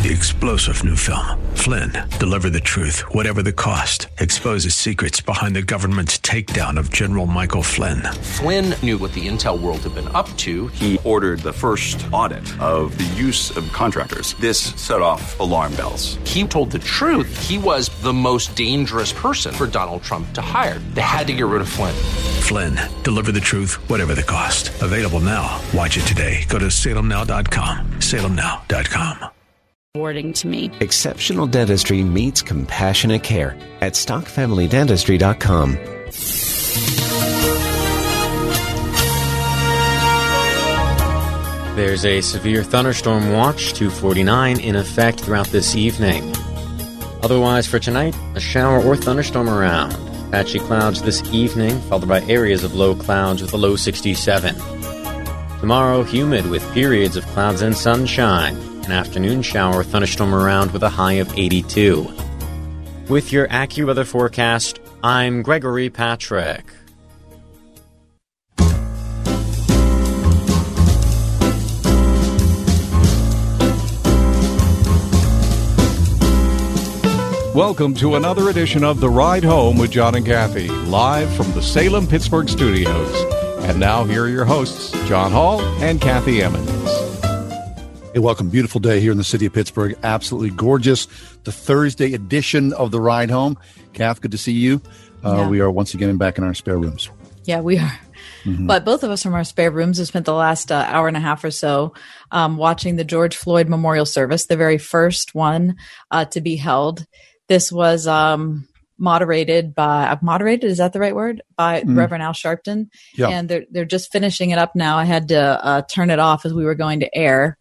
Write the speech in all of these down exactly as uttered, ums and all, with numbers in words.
the explosive new film, Flynn, Deliver the Truth, Whatever the Cost, exposes secrets behind the government's takedown of General Michael Flynn. Flynn knew what the intel world had been up to. He ordered the first audit of the use of contractors. This set off alarm bells. He told the truth. He was the most dangerous person for Donald Trump to hire. They had to get rid of Flynn. Flynn, Deliver the Truth, Whatever the Cost. Available now. Watch it today. Go to salem now dot com. salem now dot com. Rewarding to me. Exceptional dentistry meets compassionate care at stock family dentistry dot com. There's a severe thunderstorm watch, two forty-nine, in effect throughout this evening. Otherwise, for tonight, a shower or thunderstorm around. Patchy clouds this evening, followed by areas of low clouds with a low sixty-seven. Tomorrow, humid with periods of clouds and sunshine. An afternoon shower or thunderstorm around with a high of eighty-two. With your AccuWeather forecast, I'm Gregory Patrick. Welcome to another edition of The Ride Home with John and Kathy, live from the Salem-Pittsburgh studios. And now here are your hosts, John Hall and Kathy Emmons. Hey, welcome. Beautiful day here in the city of Pittsburgh. Absolutely gorgeous. The Thursday edition of The Ride Home. Kath, good to see you. Uh, yeah. We are once again back in our spare rooms. Yeah, we are. Mm-hmm. But both of us from our spare rooms have spent the last uh, hour and a half or so um, watching the George Floyd Memorial Service, the very first one uh, to be held. This was um, moderated by, uh, moderated, is that the right word? By mm. Reverend Al Sharpton. Yeah. And they're, they're just finishing it up now. I had to uh, turn it off as we were going to air.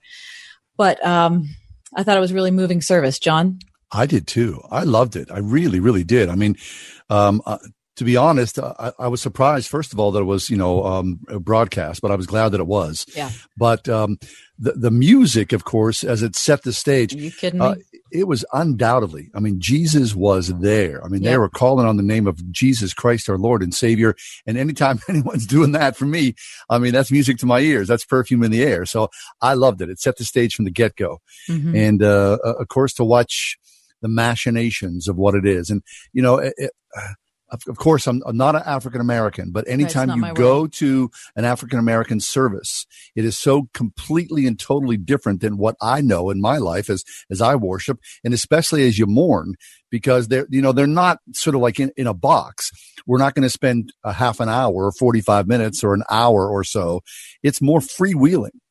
But um, I thought it was really moving service. John? I did too. I loved it. I really, really did. I mean, um, uh, to be honest, I, I was surprised, first of all, that it was, you know, um, a broadcast, but I was glad that it was. Yeah. But um, the, the music, of course, as it set the stage. Are you kidding uh, me? It was undoubtedly, I mean, Jesus was there. I mean, Yep. they were calling on the name of Jesus Christ, our Lord and Savior. And anytime anyone's doing that for me, I mean, that's music to my ears. That's perfume in the air. So I loved it. It set the stage from the get-go. Mm-hmm. And, uh, of course, to watch the machinations of what it is. And, you know, it, it, Of, of course, I'm, I'm not an African American, but anytime not you my go word. to an African American service, it is so completely and totally different than what I know in my life as as I worship, and especially as you mourn, because they're you know they're not sort of like in, in a box. We're not going to spend a half an hour or forty-five minutes or an hour or so. It's more freewheeling.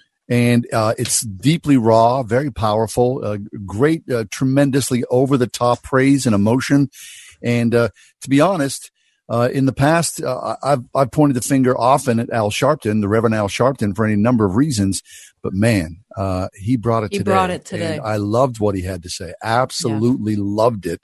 And uh, it's deeply raw, very powerful, uh, great, uh, tremendously over-the-top praise and emotion. And uh, to be honest, uh, in the past, uh, I've, I've pointed the finger often at Al Sharpton, the Reverend Al Sharpton, for any number of reasons. But man, uh, he brought it He today. brought it today. And I loved what he had to say. Absolutely loved it.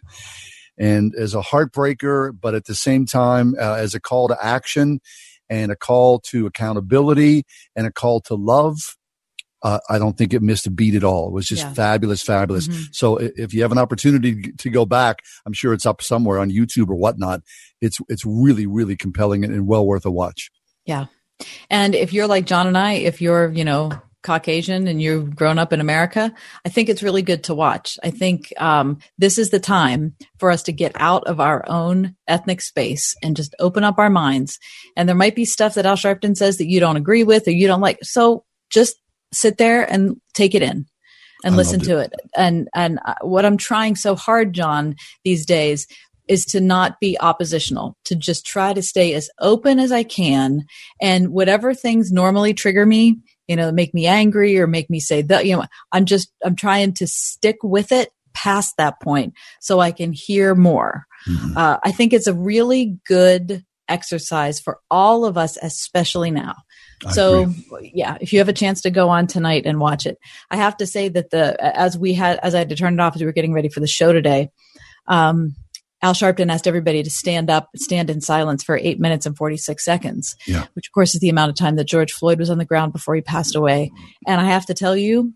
And as a heartbreaker, but at the same time, uh, as a call to action and a call to accountability and a call to love. Uh, I don't think it missed a beat at all. It was just Yeah. fabulous, fabulous. Mm-hmm. So if you have an opportunity to go back, I'm sure it's up somewhere on YouTube or whatnot. It's it's really, really compelling and well worth a watch. Yeah. And if you're like John and I, if you're, you know, Caucasian and you've grown up in America, I think it's really good to watch. I think um, this is the time for us to get out of our own ethnic space and just open up our minds. And there might be stuff that Al Sharpton says that you don't agree with or you don't like. So just sit there and take it in and I listen loved to it. And, and what I'm trying so hard, John, these days is to not be oppositional, to just try to stay as open as I can. And whatever things normally trigger me, you know, make me angry or make me say that, you know, I'm just, I'm trying to stick with it past that point so I can hear more. Mm-hmm. Uh, I think it's a really good exercise for all of us, especially now. I So agree. yeah, if you have a chance to go on tonight and watch it, I have to say that the, as we had, as I had to turn it off as we were getting ready for the show today, um, Al Sharpton asked everybody to stand up, stand in silence for eight minutes and forty-six seconds, Yeah. which of course is the amount of time that George Floyd was on the ground before he passed away. And I have to tell you,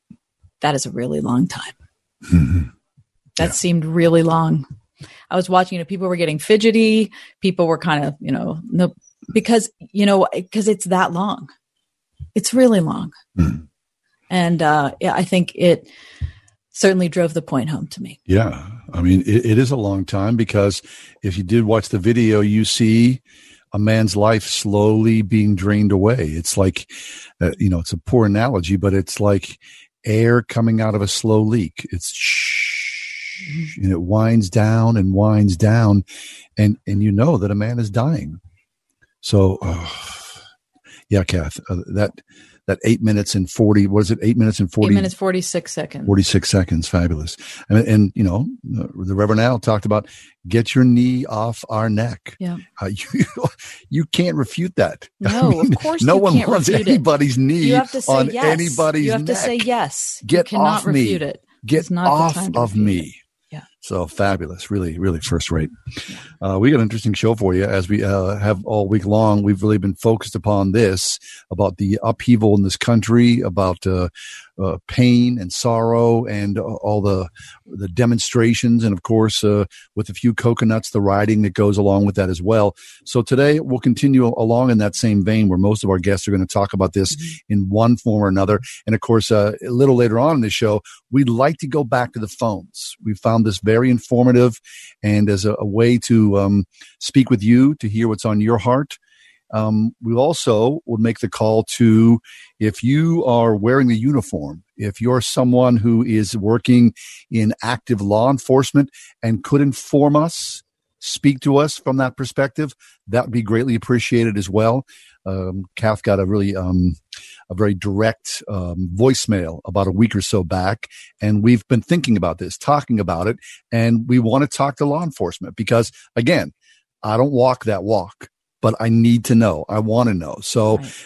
that is a really long time. Mm-hmm. That Yeah. seemed really long. I was watching, you know, people were getting fidgety. People were kind of, you know, no, because, you know, because it's that long. It's really long. Mm-hmm. And uh, yeah, I think it, certainly drove the point home to me. Yeah. I mean, it, it is a long time, because if you did watch the video, you see a man's life slowly being drained away. It's like, uh, you know, it's a poor analogy, but it's like air coming out of a slow leak. It's shh, and it winds down and winds down, and, and you know that a man is dying. So, uh, yeah, Kath, uh, that, that eight minutes and forty, what is it? Eight minutes and forty. Eight minutes, forty-six seconds. forty-six seconds. Fabulous. And, and you know, uh, the Reverend Al talked about get your knee off our neck. Yeah. Uh, you, you can't refute that. No, I mean, of course no you one can't wants refute anybody's it. knee You have to say on yes. anybody's You have neck. to say yes. Get you cannot off me. refute it. Get It's not off the time to of refute me. it. Yeah. So fabulous. Really, really first rate. Uh, we got an interesting show for you as we uh, have all week long. We've really been focused upon this, about the upheaval in this country, about uh, uh, pain and sorrow, and uh, all the the demonstrations, and of course, uh, with a few coconuts, the rioting that goes along with that as well. So today we'll continue along in that same vein, where most of our guests are going to talk about this mm-hmm. in one form or another. And of course, uh, a little later on in the show, we'd like to go back to the phones. We found this very informative, and as a, a way to um, speak with you, to hear what's on your heart. Um, we also will make the call to, if you are wearing the uniform, if you're someone who is working in active law enforcement and could inform us, speak to us from that perspective, that would be greatly appreciated as well. Um, Kath got a really, um, a very direct um, voicemail about a week or so back, and we've been thinking about this, talking about it, and we want to talk to law enforcement because, again, I don't walk that walk, but I need to know. I want to know. So right.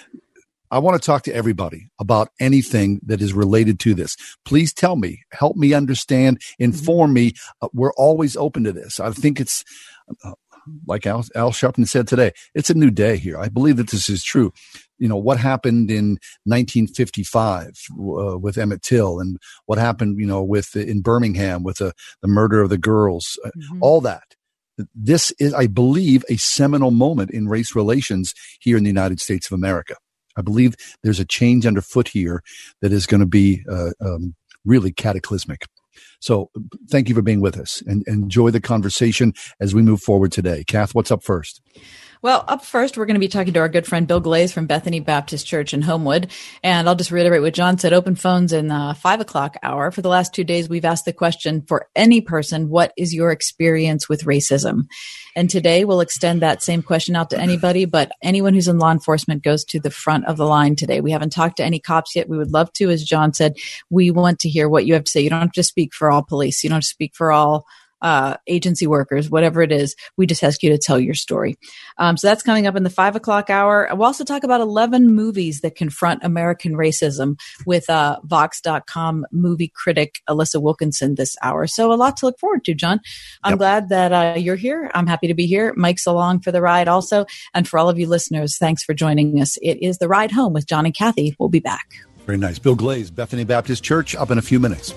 I want to talk to everybody about anything that is related to this. Please tell me, help me understand, inform mm-hmm. me. Uh, we're always open to this. I think it's, uh, like Al, Al Sharpton said today, it's a new day here. I believe that this is true. You know, what happened in nineteen fifty-five uh, with Emmett Till, and what happened, you know, with in Birmingham with the, the murder of the girls, mm-hmm. all that. This is, I believe, a seminal moment in race relations here in the United States of America. I believe there's a change underfoot here that is going to be uh, um, really cataclysmic. So thank you for being with us, and enjoy the conversation as we move forward today. Kath, what's up first? Well, up first, we're going to be talking to our good friend Bill Glaze from Bethany Baptist Church in Homewood. And I'll just reiterate what John said, open phones in the five o'clock hour. For the last two days, we've asked the question for any person, what is your experience with racism? And today we'll extend that same question out to anybody, but anyone who's in law enforcement goes to the front of the line today. We haven't talked to any cops yet. We would love to. As John said, we want to hear what you have to say. You don't have to speak for all police. You don't have to speak for all uh, agency workers, whatever it is. We just ask you to tell your story. Um, so that's coming up in the five o'clock hour. We'll also talk about eleven movies that confront American racism with uh, Vox dot com movie critic Alyssa Wilkinson this hour. So a lot to look forward to, John. I'm yep. glad that uh, you're here. I'm happy to be here. Mike's along for the ride also. And for all of you listeners, thanks for joining us. It is The Ride Home with John and Kathy. We'll be back. Very nice. Bill Glaze, Bethany Baptist Church, up in a few minutes.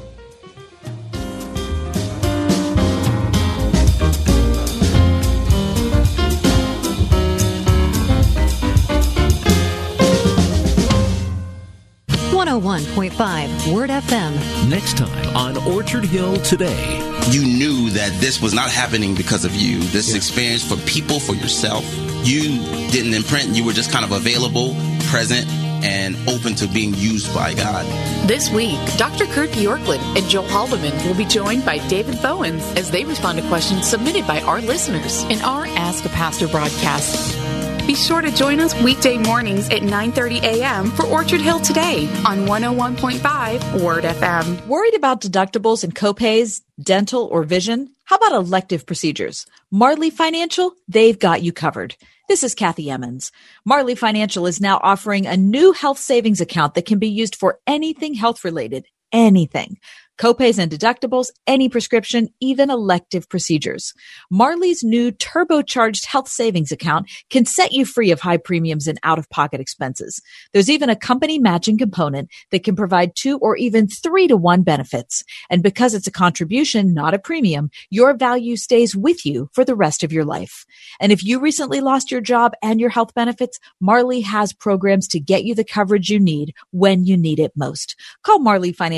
one oh one point five Word F M. Next time on Orchard Hill Today. You knew that this was not happening because of you. This yeah. experience for people, for yourself. You didn't imprint. You were just kind of available, present, and open to being used by God. This week, Doctor Kurt Bjorklund and Joel Haldeman will be joined by David Bowens as they respond to questions submitted by our listeners in our Ask a Pastor broadcast. Be sure to join us weekday mornings at nine thirty a.m. for Orchard Hill Today on one oh one point five Word F M. Worried about deductibles and copays, dental or vision? How about elective procedures? Marley Financial, they've got you covered. This is Kathy Emmons. Marley Financial is now offering a new health savings account that can be used for anything health-related, anything. Copays and deductibles, any prescription, even elective procedures. Marley's new turbocharged health savings account can set you free of high premiums and out-of-pocket expenses. There's even a company matching component that can provide two or even three to one benefits. And because it's a contribution, not a premium, your value stays with you for the rest of your life. And if you recently lost your job and your health benefits, Marley has programs to get you the coverage you need when you need it most. Call Marley Financial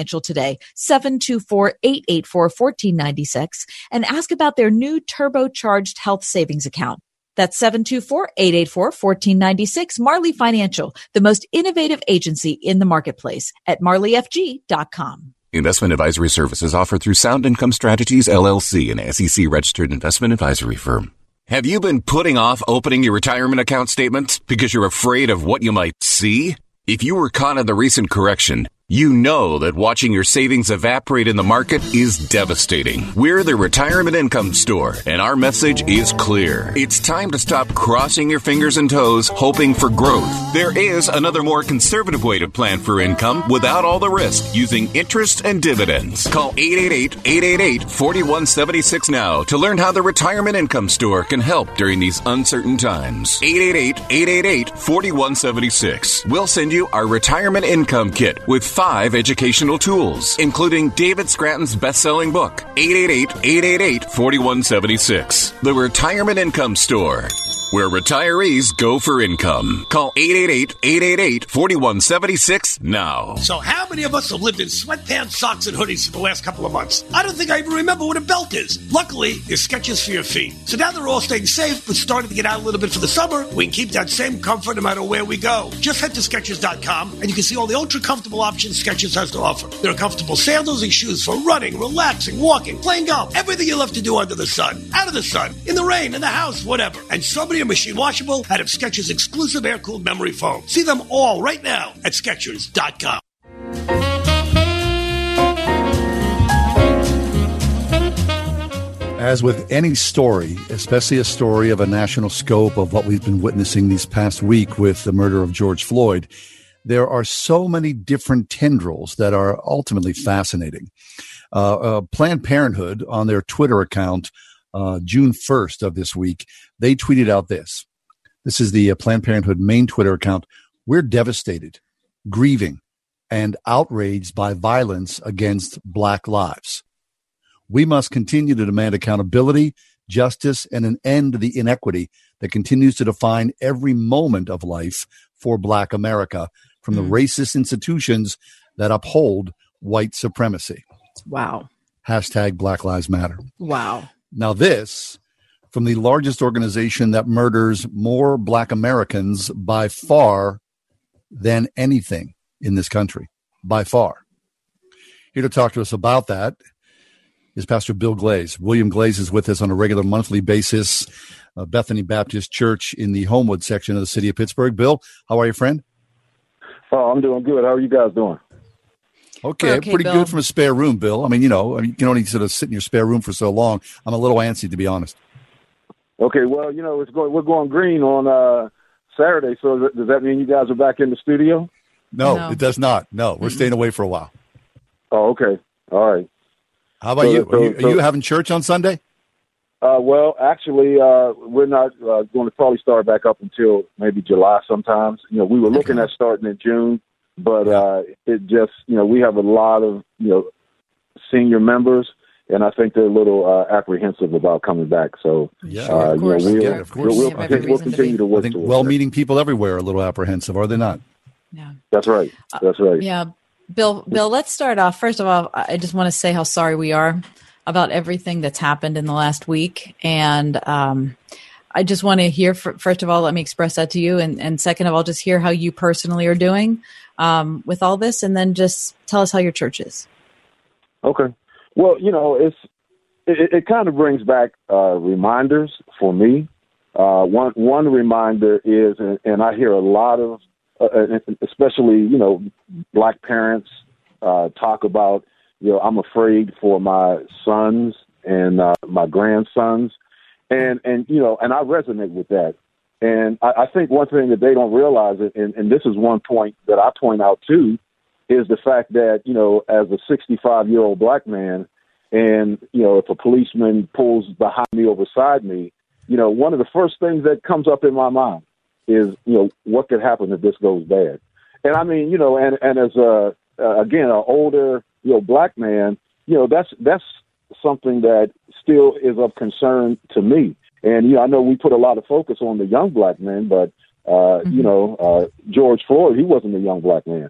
Financial today, seven two four, eight eight four, one four nine six, and ask about their new turbocharged health savings account. That's seven two four, eight eight four, one four nine six. Marley Financial, the most innovative agency in the marketplace at marley f g dot com. Investment advisory services offered through Sound Income Strategies, L L C, an S E C-registered investment advisory firm. Have you been putting off opening your retirement account statements because you're afraid of what you might see? If you were caught in the recent correction, you know that watching your savings evaporate in the market is devastating. We're the Retirement Income Store, and our message is clear. It's time to stop crossing your fingers and toes, hoping for growth. There is another more conservative way to plan for income without all the risk, using interest and dividends. Call eight eight eight, eight eight eight, four one seven six now to learn how the Retirement Income Store can help during these uncertain times. eight eight eight, eight eight eight, four one seven six. We'll send you our Retirement Income Kit with five educational tools, including David Scranton's best-selling book, eight eight eight, eight eight eight, four one seven six. The Retirement Income Store, where retirees go for income. Call eight eight eight, eight eight eight, four one seven six now. So how many of us have lived in sweatpants, socks, and hoodies for the last couple of months? I don't think I even remember what a belt is. Luckily, there's Skechers for your feet. So now they're all staying safe, but starting to get out a little bit for the summer. We can keep that same comfort no matter where we go. Just head to Skechers dot com, and you can see all the ultra-comfortable options Skechers has to offer. There are comfortable sandals and shoes for running, relaxing, walking, playing golf, everything you love to do under the sun, out of the sun, in the rain, in the house, whatever. And so many are machine washable out of Skechers' exclusive air-cooled memory foam. See them all right now at Skechers dot com. As with any story, especially a story of a national scope of what we've been witnessing these past week with the murder of George Floyd, there are so many different tendrils that are ultimately fascinating. Uh, uh, Planned Parenthood, on their Twitter account, uh, June first of this week, they tweeted out this. This is the uh, Planned Parenthood main Twitter account. We're devastated, grieving, and outraged by violence against Black lives. We must continue to demand accountability, justice, and an end to the inequity that continues to define every moment of life for Black America from the mm. racist institutions that uphold white supremacy. Wow. Hashtag Black Lives Matter. Wow. Now this, from the largest organization that murders more Black Americans by far than anything in this country, by far. Here to talk to us about that is Pastor Bill Glaze. William Glaze is with us on a regular monthly basis, uh, Bethany Baptist Church in the Homewood section of the city of Pittsburgh. Bill, how are you, friend? Oh, I'm doing good. How are you guys doing? Okay, okay pretty Bill. good from a spare room, Bill. I mean, you know, you can only sort of sit in your spare room for so long. I'm a little antsy, to be honest. Okay, well, you know, it's going. We're going green on uh, Saturday, so th- does that mean you guys are back in the studio? No, No. it does not. No, we're Mm-hmm. staying away for a while. Oh, okay. All right. How about So- you? so- Are, you? so- are you having church on Sunday? Uh, well, actually, uh, we're not uh, going to probably start back up until maybe July sometimes. You know, we were looking Okay. at starting in June, but uh, it just, you know, we have a lot of, you know, senior members, and I think they're a little uh, apprehensive about coming back. So, Yeah, uh, of you know, course. we'll, Yeah, of course. we'll, They have every we'll reason to continue be. to I work think towards well-meaning people everywhere are a little apprehensive, are they not? Yeah. That's right. That's right. Yeah. Bill, Bill, let's start off. First of all, I just want to say how sorry we are about everything that's happened in the last week. And um, I just want to hear, first of all, let me express that to you. And, and second of all, just hear how you personally are doing um, with all this. And then just tell us how your church is. Okay. Well, you know, it's it, it kind of brings back uh, reminders for me. Uh, one one reminder is, and, and I hear a lot of, uh, especially, you know, Black parents uh, talk about, you know, I'm afraid for my sons and uh, my grandsons. And, and, you know, and I resonate with that. And I, I think one thing that they don't realize, and, and this is one point that I point out too, is the fact that, you know, as a sixty-five-year-old Black man, and, you know, if a policeman pulls behind me or beside me, you know, one of the first things that comes up in my mind is, you know, what could happen if this goes bad? And I mean, you know, and, and as a, uh, again, an older, you know, Black man, you know, that's, that's something that still is of concern to me. And, you know, I know we put a lot of focus on the young Black men, but, uh, mm-hmm. you know, uh, George Floyd, he wasn't a young Black man.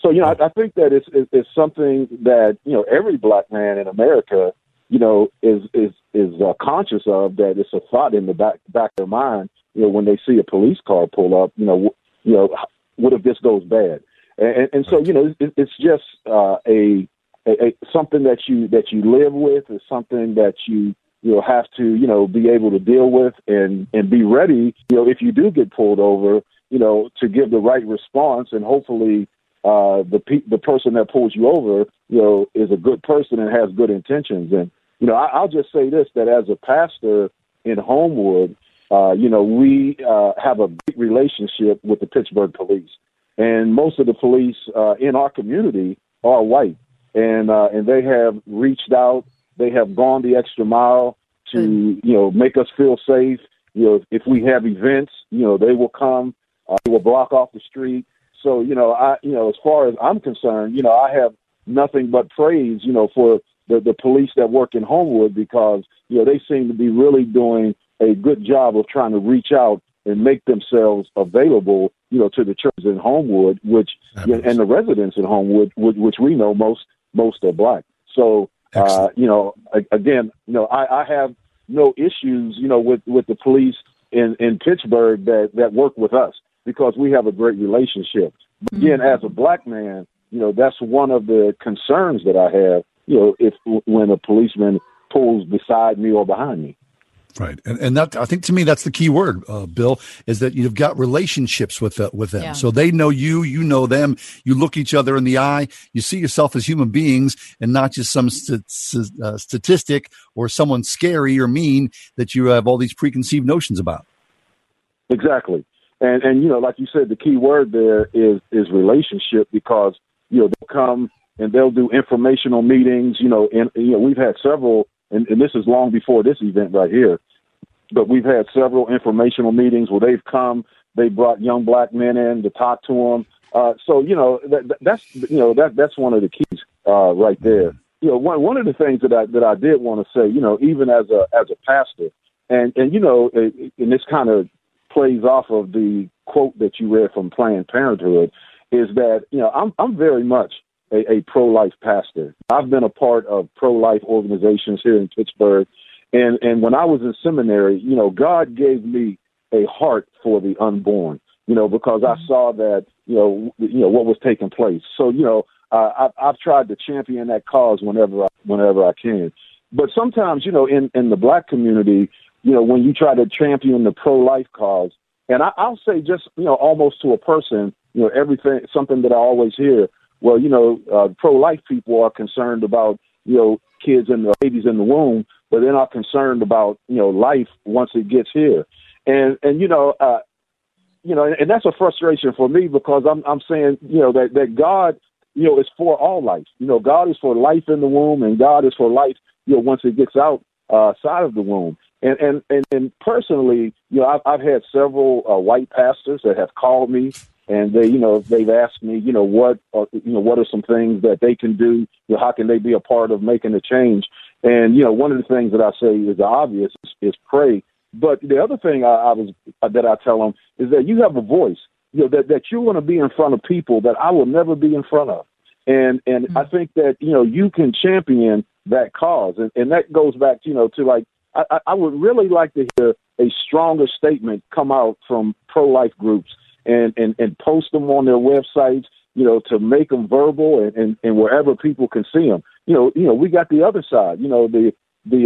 So, you know, I, I think that it's, it's, it's something that, you know, every black man in America, you know, is is is uh, conscious of, that it's a thought in the back back of their mind, you know, when they see a police car pull up, you know, w- you know, what if this goes bad? And, and so, you know, it, it's just uh, a, a, a something that you that you live with, is something that you you know have to you know be able to deal with and and be ready, you know, if you do get pulled over, you know, to give the right response, and hopefully uh, the pe- the person that pulls you over, you know, is a good person and has good intentions. And you know, I, I'll just say this, that as a pastor in Homewood, uh, you know, we uh, have a great relationship with the Pittsburgh police. And most of the police uh, in our community are white, and uh, and they have reached out. They have gone the extra mile to you know make us feel safe. You know, if we have events, you know, they will come. Uh, they will block off the street. So you know, I you know, as far as I'm concerned, you know, I have nothing but praise, you know, for the the police that work in Homewood, because you know they seem to be really doing a good job of trying to reach out and make themselves available, you know, to the churches in Homewood, which and the residents in Homewood, which, which we know most most are black. So, uh, you know, again, you know, I, I have no issues, you know, with, with the police in, in Pittsburgh that, that work with us, because we have a great relationship. But again, as a black man, you know, that's one of the concerns that I have, you know, if when a policeman pulls beside me or behind me. Right. And, and that, I think to me, that's the key word, uh, Bill, is that you've got relationships with uh, with them. Yeah. So they know you, you know them, you look each other in the eye, you see yourself as human beings and not just some st- st- uh, statistic or someone scary or mean that you have all these preconceived notions about. Exactly. And, and you know, like you said, the key word there is, is relationship, because, you know, they'll come and they'll do informational meetings, you know, and, you know, we've had several. And, and this is long before this event right here, but we've had several informational meetings where they've come, they brought young black men in to talk to them. Uh, so, you know, that, that's, you know, that, that's one of the keys uh, right there. You know, one, one of the things that I, that I did want to say, you know, even as a, as a pastor, and, and, you know, and this kind of plays off of the quote that you read from Planned Parenthood, is that, you know, I'm, I'm very much A, a pro-life pastor. I've been a part of pro-life organizations here in Pittsburgh. And, and when I was in seminary, you know, God gave me a heart for the unborn, you know, because I saw that, you know, you know, what was taking place. So, you know, uh, I've, I've tried to champion that cause whenever I, whenever I can. But sometimes, you know, in, in the black community, you know, when you try to champion the pro-life cause, and I, I'll say just, you know, almost to a person, you know, everything, something that I always hear, well, you know, uh, pro-life people are concerned about, you know, kids and the babies in the womb, but they're not concerned about, you know, life once it gets here. And, and you know, uh, you know, and that's a frustration for me, because I'm I'm saying, you know, that, that God, you know, is for all life. You know, God is for life in the womb, and God is for life, you know, once it gets out uh, side of the womb. And, and, and, and personally, you know, I've, I've had several uh, white pastors that have called me, and they, you know, they've asked me, you know, what, are, you know, what are some things that they can do? You know, how can they be a part of making a change? And, you know, one of the things that I say is the obvious is, is pray. But the other thing I, I was uh, that I tell them is that you have a voice, you know, that, that you want to be in front of people that I will never be in front of. And, and mm-hmm. I think that, you know, you can champion that cause. And, and that goes back, you know, to like, I, I would really like to hear a stronger statement come out from pro-life groups, and, and, and post them on their websites, you know, to make them verbal, and, and, and wherever people can see them. You know, you know, we got the other side, you know, the the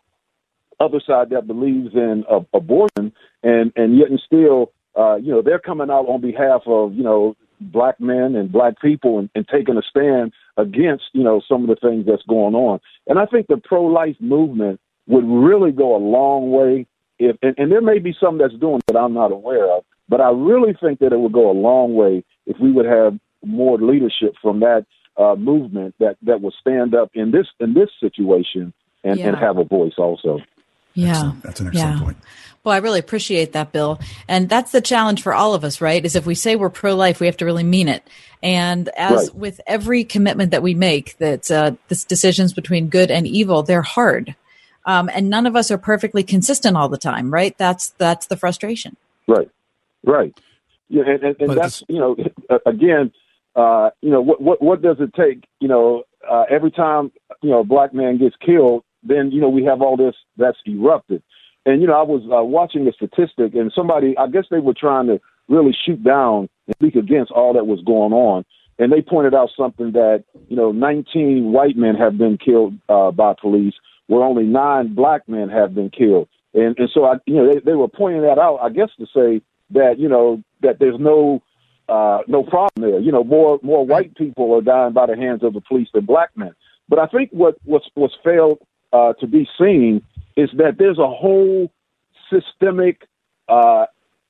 uh, other side that believes in uh, abortion, and, and yet and still, uh, you know, they're coming out on behalf of, you know, black men and black people, and, and taking a stand against, you know, some of the things that's going on. And I think the pro-life movement would really go a long way. If, and, and there may be some that's doing that I'm not aware of, but I really think that it would go a long way if we would have more leadership from that uh, movement that, that would stand up in this in this situation and, yeah. and have a voice also. Yeah, excellent. That's an excellent yeah. point. Well, I really appreciate that, Bill. And that's the challenge for all of us, right? Is if we say we're pro-life, we have to really mean it. And as right. with every commitment that we make, that uh, this decisions between good and evil, they're hard. Um, and none of us are perfectly consistent all the time, right? That's that's the frustration. Right, right. Yeah, and, and, and that's, you know, again, uh, you know, what, what, what does it take? You know, uh, every time, you know, a black man gets killed, then, you know, we have all this that's erupted. And, you know, I was uh, watching a statistic, and somebody, I guess they were trying to really shoot down and speak against all that was going on. And they pointed out something that, you know, nineteen white men have been killed uh, by police, where only nine black men have been killed. And, and so, I, you know, they, they were pointing that out, I guess, to say that, you know, that there's no uh, no problem there. You know, more more white people are dying by the hands of the police than black men. But I think what what's, what's failed uh, to be seen is that there's a whole systemic uh,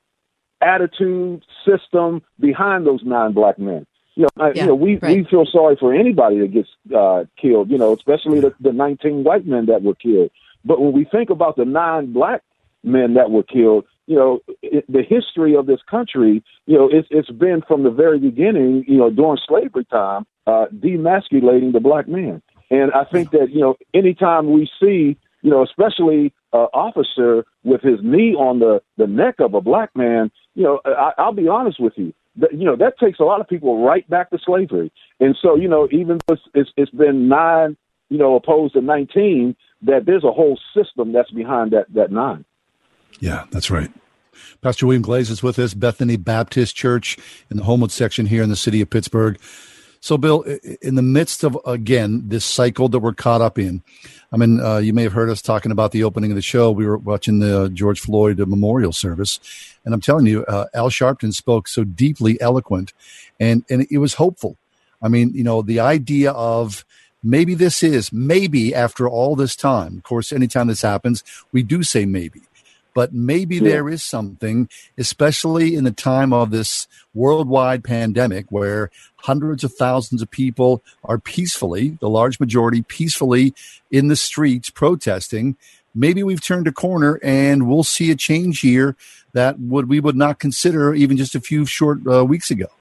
attitude system behind those nine black men. You know, I, yeah, you know, we, right. we feel sorry for anybody that gets uh, killed, you know, especially the, the nineteen white men that were killed. But when we think about the nine black men that were killed, you know, it, the history of this country, you know, it's, it's been from the very beginning, you know, during slavery time, uh, demasculating the black man. And I think that, you know, anytime we see, you know, especially an officer with his knee on the, the neck of a black man, you know, I, I'll be honest with you. That, you know, that takes a lot of people right back to slavery. And so, you know, even though it's, it's, it's been nine, you know, opposed to nineteen, that there's a whole system that's behind that, that nine. Yeah, that's right. Pastor William Glaze is with us, Bethany Baptist Church in the Homewood section here in the city of Pittsburgh. So, Bill, in the midst of, again, this cycle that we're caught up in, I mean, uh, you may have heard us talking about the opening of the show. We were watching the George Floyd memorial service. And I'm telling you, uh, Al Sharpton spoke so deeply eloquent, and, and it was hopeful. I mean, you know, the idea of maybe this is, maybe after all this time, of course, anytime this happens, we do say maybe. But maybe yeah. there is something, especially in the time of this worldwide pandemic where hundreds of thousands of people are peacefully, the large majority peacefully in the streets protesting. Maybe we've turned a corner and we'll see a change here that would we would not consider even just a few short uh, weeks ago.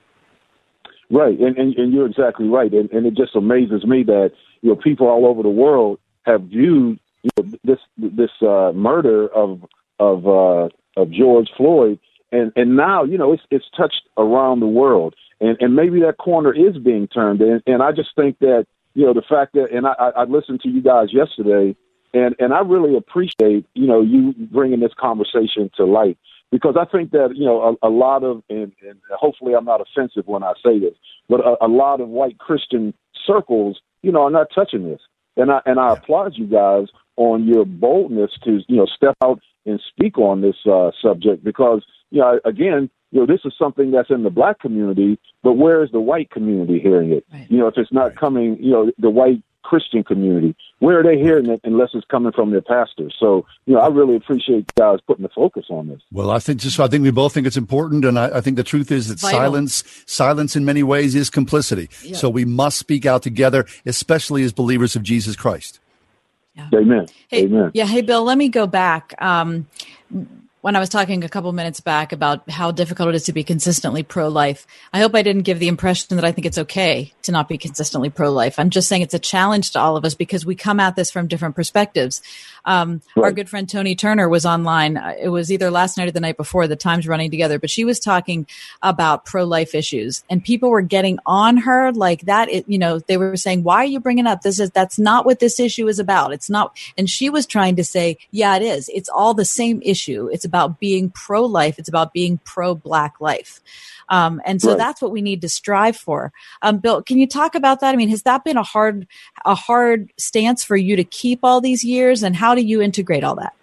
Right. And, and, and you're exactly right. And, and it just amazes me that, you know, people all over the world have viewed, you know, this, this uh, murder of of uh, of George Floyd, and, and now, you know, it's it's touched around the world, and, and maybe that corner is being turned, and, and I just think that, you know, the fact that, and I, I listened to you guys yesterday, and, and I really appreciate, you know, you bringing this conversation to light, because I think that, you know, a, a lot of, and, and hopefully I'm not offensive when I say this, but a, a lot of white Christian circles, you know, are not touching this, and I and I applaud you guys on your boldness to, you know, step out and speak on this uh, subject, because, you know, again, you know, this is something that's in the black community, but where is the white community hearing it? Right. You know, if it's not right. coming, you know, the white Christian community, where are they hearing it unless it's coming from their pastors? So, you know, I really appreciate you guys putting the focus on this. Well, I think just, I think we both think it's important. And I, I think the truth is that Vital. silence, silence in many ways is complicity. Yeah. So we must speak out together, especially as believers of Jesus Christ. Yeah. Amen. Hey, Amen. Yeah. Hey, Bill, let me go back. Um, when I was talking a couple minutes back about how difficult it is to be consistently pro-life, I hope I didn't give the impression that I think it's okay to not be consistently pro-life. I'm just saying it's a challenge to all of us because we come at this from different perspectives. Um, right. Our good friend Tony Turner was online. It was either last night or the night before. The time's running together, but she was talking about pro-life issues, and people were getting on her like that. It, you know, they were saying, "Why are you bringing up this? Is that's not what this issue is about? It's not." And she was trying to say, "Yeah, it is. It's all the same issue. It's about being pro-life. It's about being pro-Black life." Um, and so right. that's what we need to strive for. Um, Bill, can you talk about that? I mean, has that been a hard, a hard stance for you to keep all these years, and how do you integrate all that?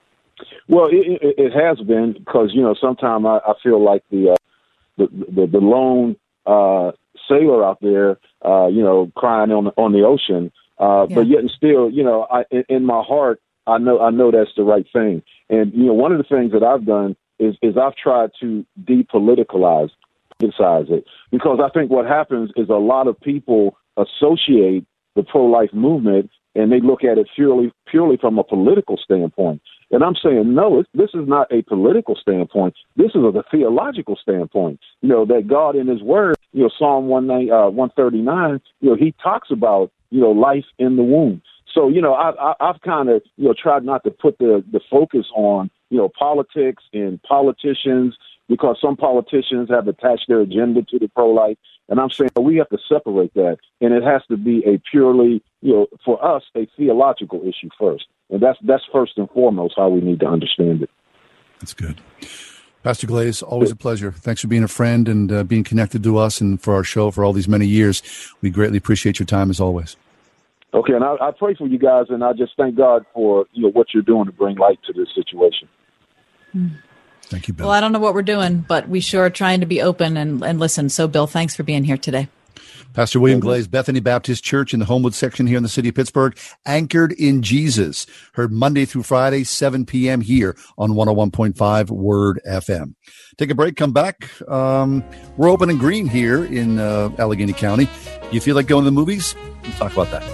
Well, it, it, it has been, because, you know, sometimes I, I feel like the, uh, the, the, the lone uh, sailor out there, uh, you know, crying on the, on the ocean. Uh, yeah. But yet and still, you know, I, in, in my heart, I know, I know that's the right thing. And, you know, one of the things that I've done is, is I've tried to depoliticalize politicize it, because I think what happens is a lot of people associate the pro-life movement and they look at it purely, purely from a political standpoint. And I'm saying, no, this is not a political standpoint. This is a theological standpoint, you know, that God in his word, you know, Psalm one thirty-nine, you know, he talks about, you know, life in the womb. So, you know, I, I, I've kind of, you know, tried not to put the, the focus on, you know, politics and politicians, because some politicians have attached their agenda to the pro-life. And I'm saying we have to separate that, and it has to be a purely, you know, for us, a theological issue first. And that's that's first and foremost how we need to understand it. That's good. Pastor Glaze, always a pleasure. Thanks for being a friend and uh, being connected to us and for our show for all these many years. We greatly appreciate your time as always. Okay, and I, I pray for you guys, and I just thank God for, you know, what you're doing to bring light to this situation. Thank you, Bill. Well, I don't know what we're doing, but we sure are trying to be open and, and listen. So, Bill, thanks for being here today. Pastor William Glaze, Bethany Baptist Church in the Homewood section here in the city of Pittsburgh, Anchored in Jesus, heard Monday through Friday, seven p.m. here on one oh one point five Word F M. Take a break, come back. Um, we're open and green here in uh, Allegheny County. You feel like going to the movies? We'll talk about that.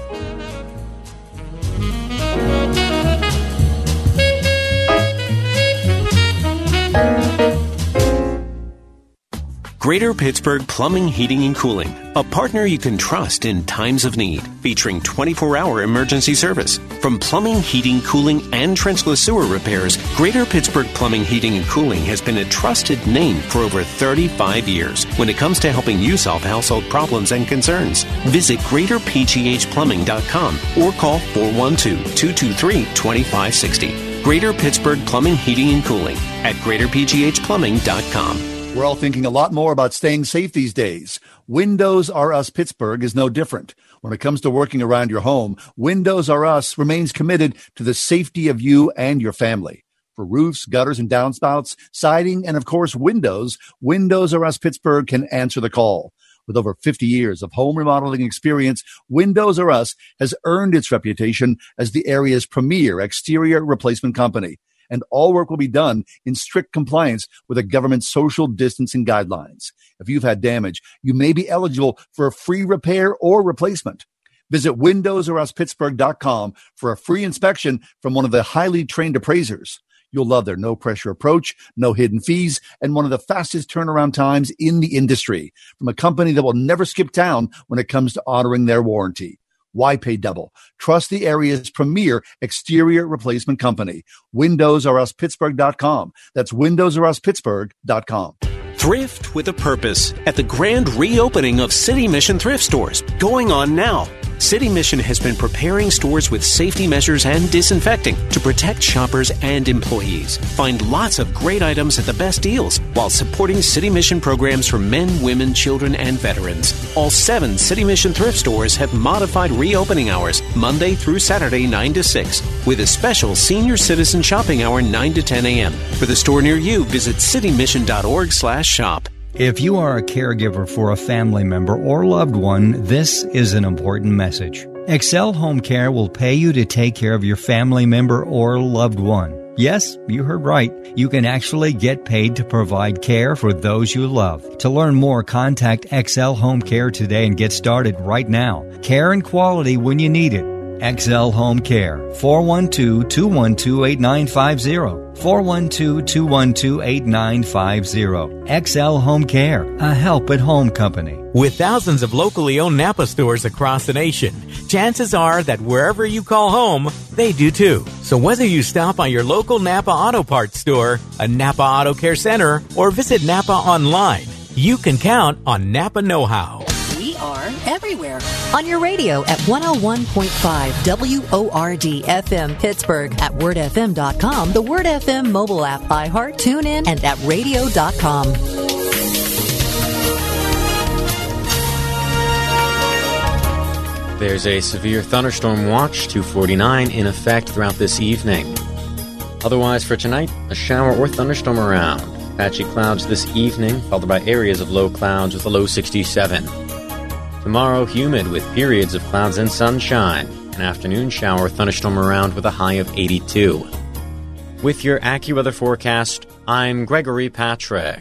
Greater Pittsburgh Plumbing, Heating, and Cooling, a partner you can trust in times of need, featuring twenty-four hour emergency service. From plumbing, heating, cooling, and trenchless sewer repairs, Greater Pittsburgh Plumbing, Heating, and Cooling has been a trusted name for over thirty-five years when it comes to helping you solve household problems and concerns. Visit greater p g h plumbing dot com or call four one two, two two three, two five six zero. Greater Pittsburgh Plumbing, Heating, and Cooling at greater p g h plumbing dot com. We're all thinking a lot more about staying safe these days. Windows R Us Pittsburgh is no different. When it comes to working around your home, Windows R Us remains committed to the safety of you and your family. For roofs, gutters, and downspouts, siding, and of course, windows, Windows R Us Pittsburgh can answer the call. With over fifty years of home remodeling experience, Windows R Us has earned its reputation as the area's premier exterior replacement company. And all work will be done in strict compliance with the government's social distancing guidelines. If you've had damage, you may be eligible for a free repair or replacement. Visit windows r us pittsburgh dot com for a free inspection from one of the highly trained appraisers. You'll love their no-pressure approach, no hidden fees, and one of the fastest turnaround times in the industry from a company that will never skip town when it comes to honoring their warranty. Why pay double? Trust the area's premier exterior replacement company. windows r us pittsburgh dot com. That's windows r us pittsburgh dot com. Thrift with a purpose at the grand reopening of City Mission thrift stores going on now. City Mission has been preparing stores with safety measures and disinfecting to protect shoppers and employees. Find lots of great items at the best deals while supporting City Mission programs for men, women, children, and veterans. All seven City Mission thrift stores have modified reopening hours Monday through Saturday nine to six with a special senior citizen shopping hour nine to ten a.m. For the store near you, visit city mission dot org slash shop. If you are a caregiver for a family member or loved one, this is an important message. Excel Home Care will pay you to take care of your family member or loved one. Yes, you heard right. You can actually get paid to provide care for those you love. To learn more, contact Excel Home Care today and get started right now. Care and quality when you need it. Excel Home Care, four one two, two one two, eight nine five zero, four one two, two one two, eight nine five zero. Excel Home Care, a help-at-home company. With thousands of locally owned Napa stores across the nation, chances are that wherever you call home, they do too. So whether you stop by your local Napa Auto Parts store, a Napa Auto Care Center, or visit Napa online, you can count on Napa Know-How. We are everywhere. On your radio at one oh one point five W O R D F M Pittsburgh, at word f m dot com, the Word F M mobile app, iHeart, TuneIn, and at radio dot com. There's a severe thunderstorm watch, two forty-nine, in effect throughout this evening. Otherwise for tonight, a shower or thunderstorm around. Patchy clouds this evening, followed by areas of low clouds with a low sixty-seven. Tomorrow, humid with periods of clouds and sunshine. An afternoon shower thunderstorm around with a high of eighty-two. With your AccuWeather forecast, I'm Gregory Patrick.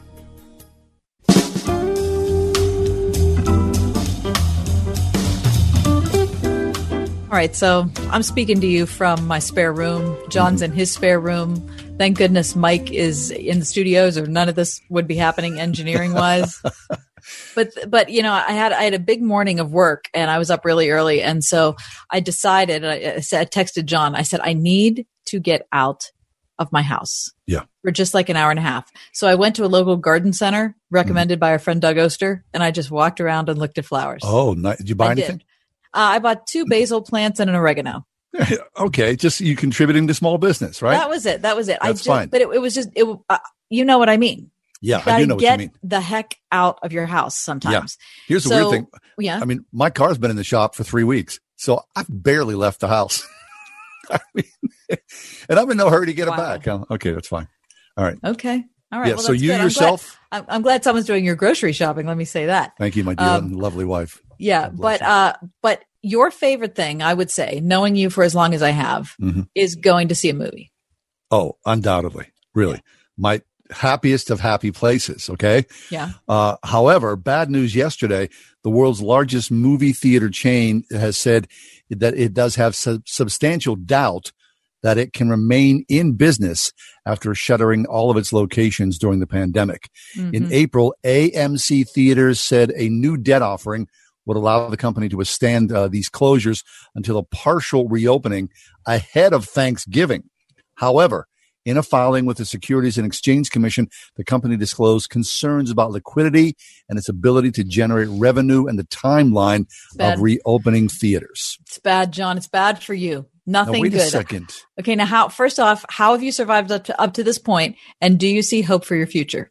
All right, so I'm speaking to you from my spare room. John's in his spare room. Thank goodness Mike is in the studios, or none of this would be happening engineering-wise. But, but you know, I had I had a big morning of work, and I was up really early, and so I decided. I, I said, I texted John. I said, I need to get out of my house. Yeah. For just like an hour and a half. So I went to a local garden center recommended mm-hmm. by our friend Doug Oster, and I just walked around and looked at flowers. Oh, nice. Did you buy I anything? Did. Uh, I bought two basil plants and an oregano. Okay, just you contributing to small business, right? That was it. That was it. That's I just, fine. But it, it was just, it. Uh, you know what I mean. Yeah, you I do know what get you mean. the heck out of your house sometimes. Yeah. Here's the so, weird thing. Yeah. I mean, my car's been in the shop for three weeks, so I've barely left the house. I mean, and I'm in no hurry to get wow. it back. Um, okay, that's fine. All right. Okay. All right. Yeah, well, so that's you good. yourself. I'm glad, I'm glad someone's doing your grocery shopping. Let me say that. Thank you, my dear Um, and lovely wife. Yeah, but uh, but your favorite thing, I would say, knowing you for as long as I have, Mm-hmm. is going to see a movie. Oh, undoubtedly. Really. My happiest of happy places. Okay. Yeah. Uh, however, bad news yesterday, the world's largest movie theater chain has said that it does have sub- substantial doubt that it can remain in business after shuttering all of its locations during the pandemic. Mhm. In April, A M C Theaters said a new debt offering would allow the company to withstand uh, these closures until a partial reopening ahead of Thanksgiving. However, in a filing with the Securities and Exchange Commission, the company disclosed concerns about liquidity and its ability to generate revenue and the timeline bad. of reopening theaters. It's bad, John. It's bad for you. Nothing Now, wait good. a second. Okay. Now, how? First off, how have you survived up to, up to this point, and do you see hope for your future?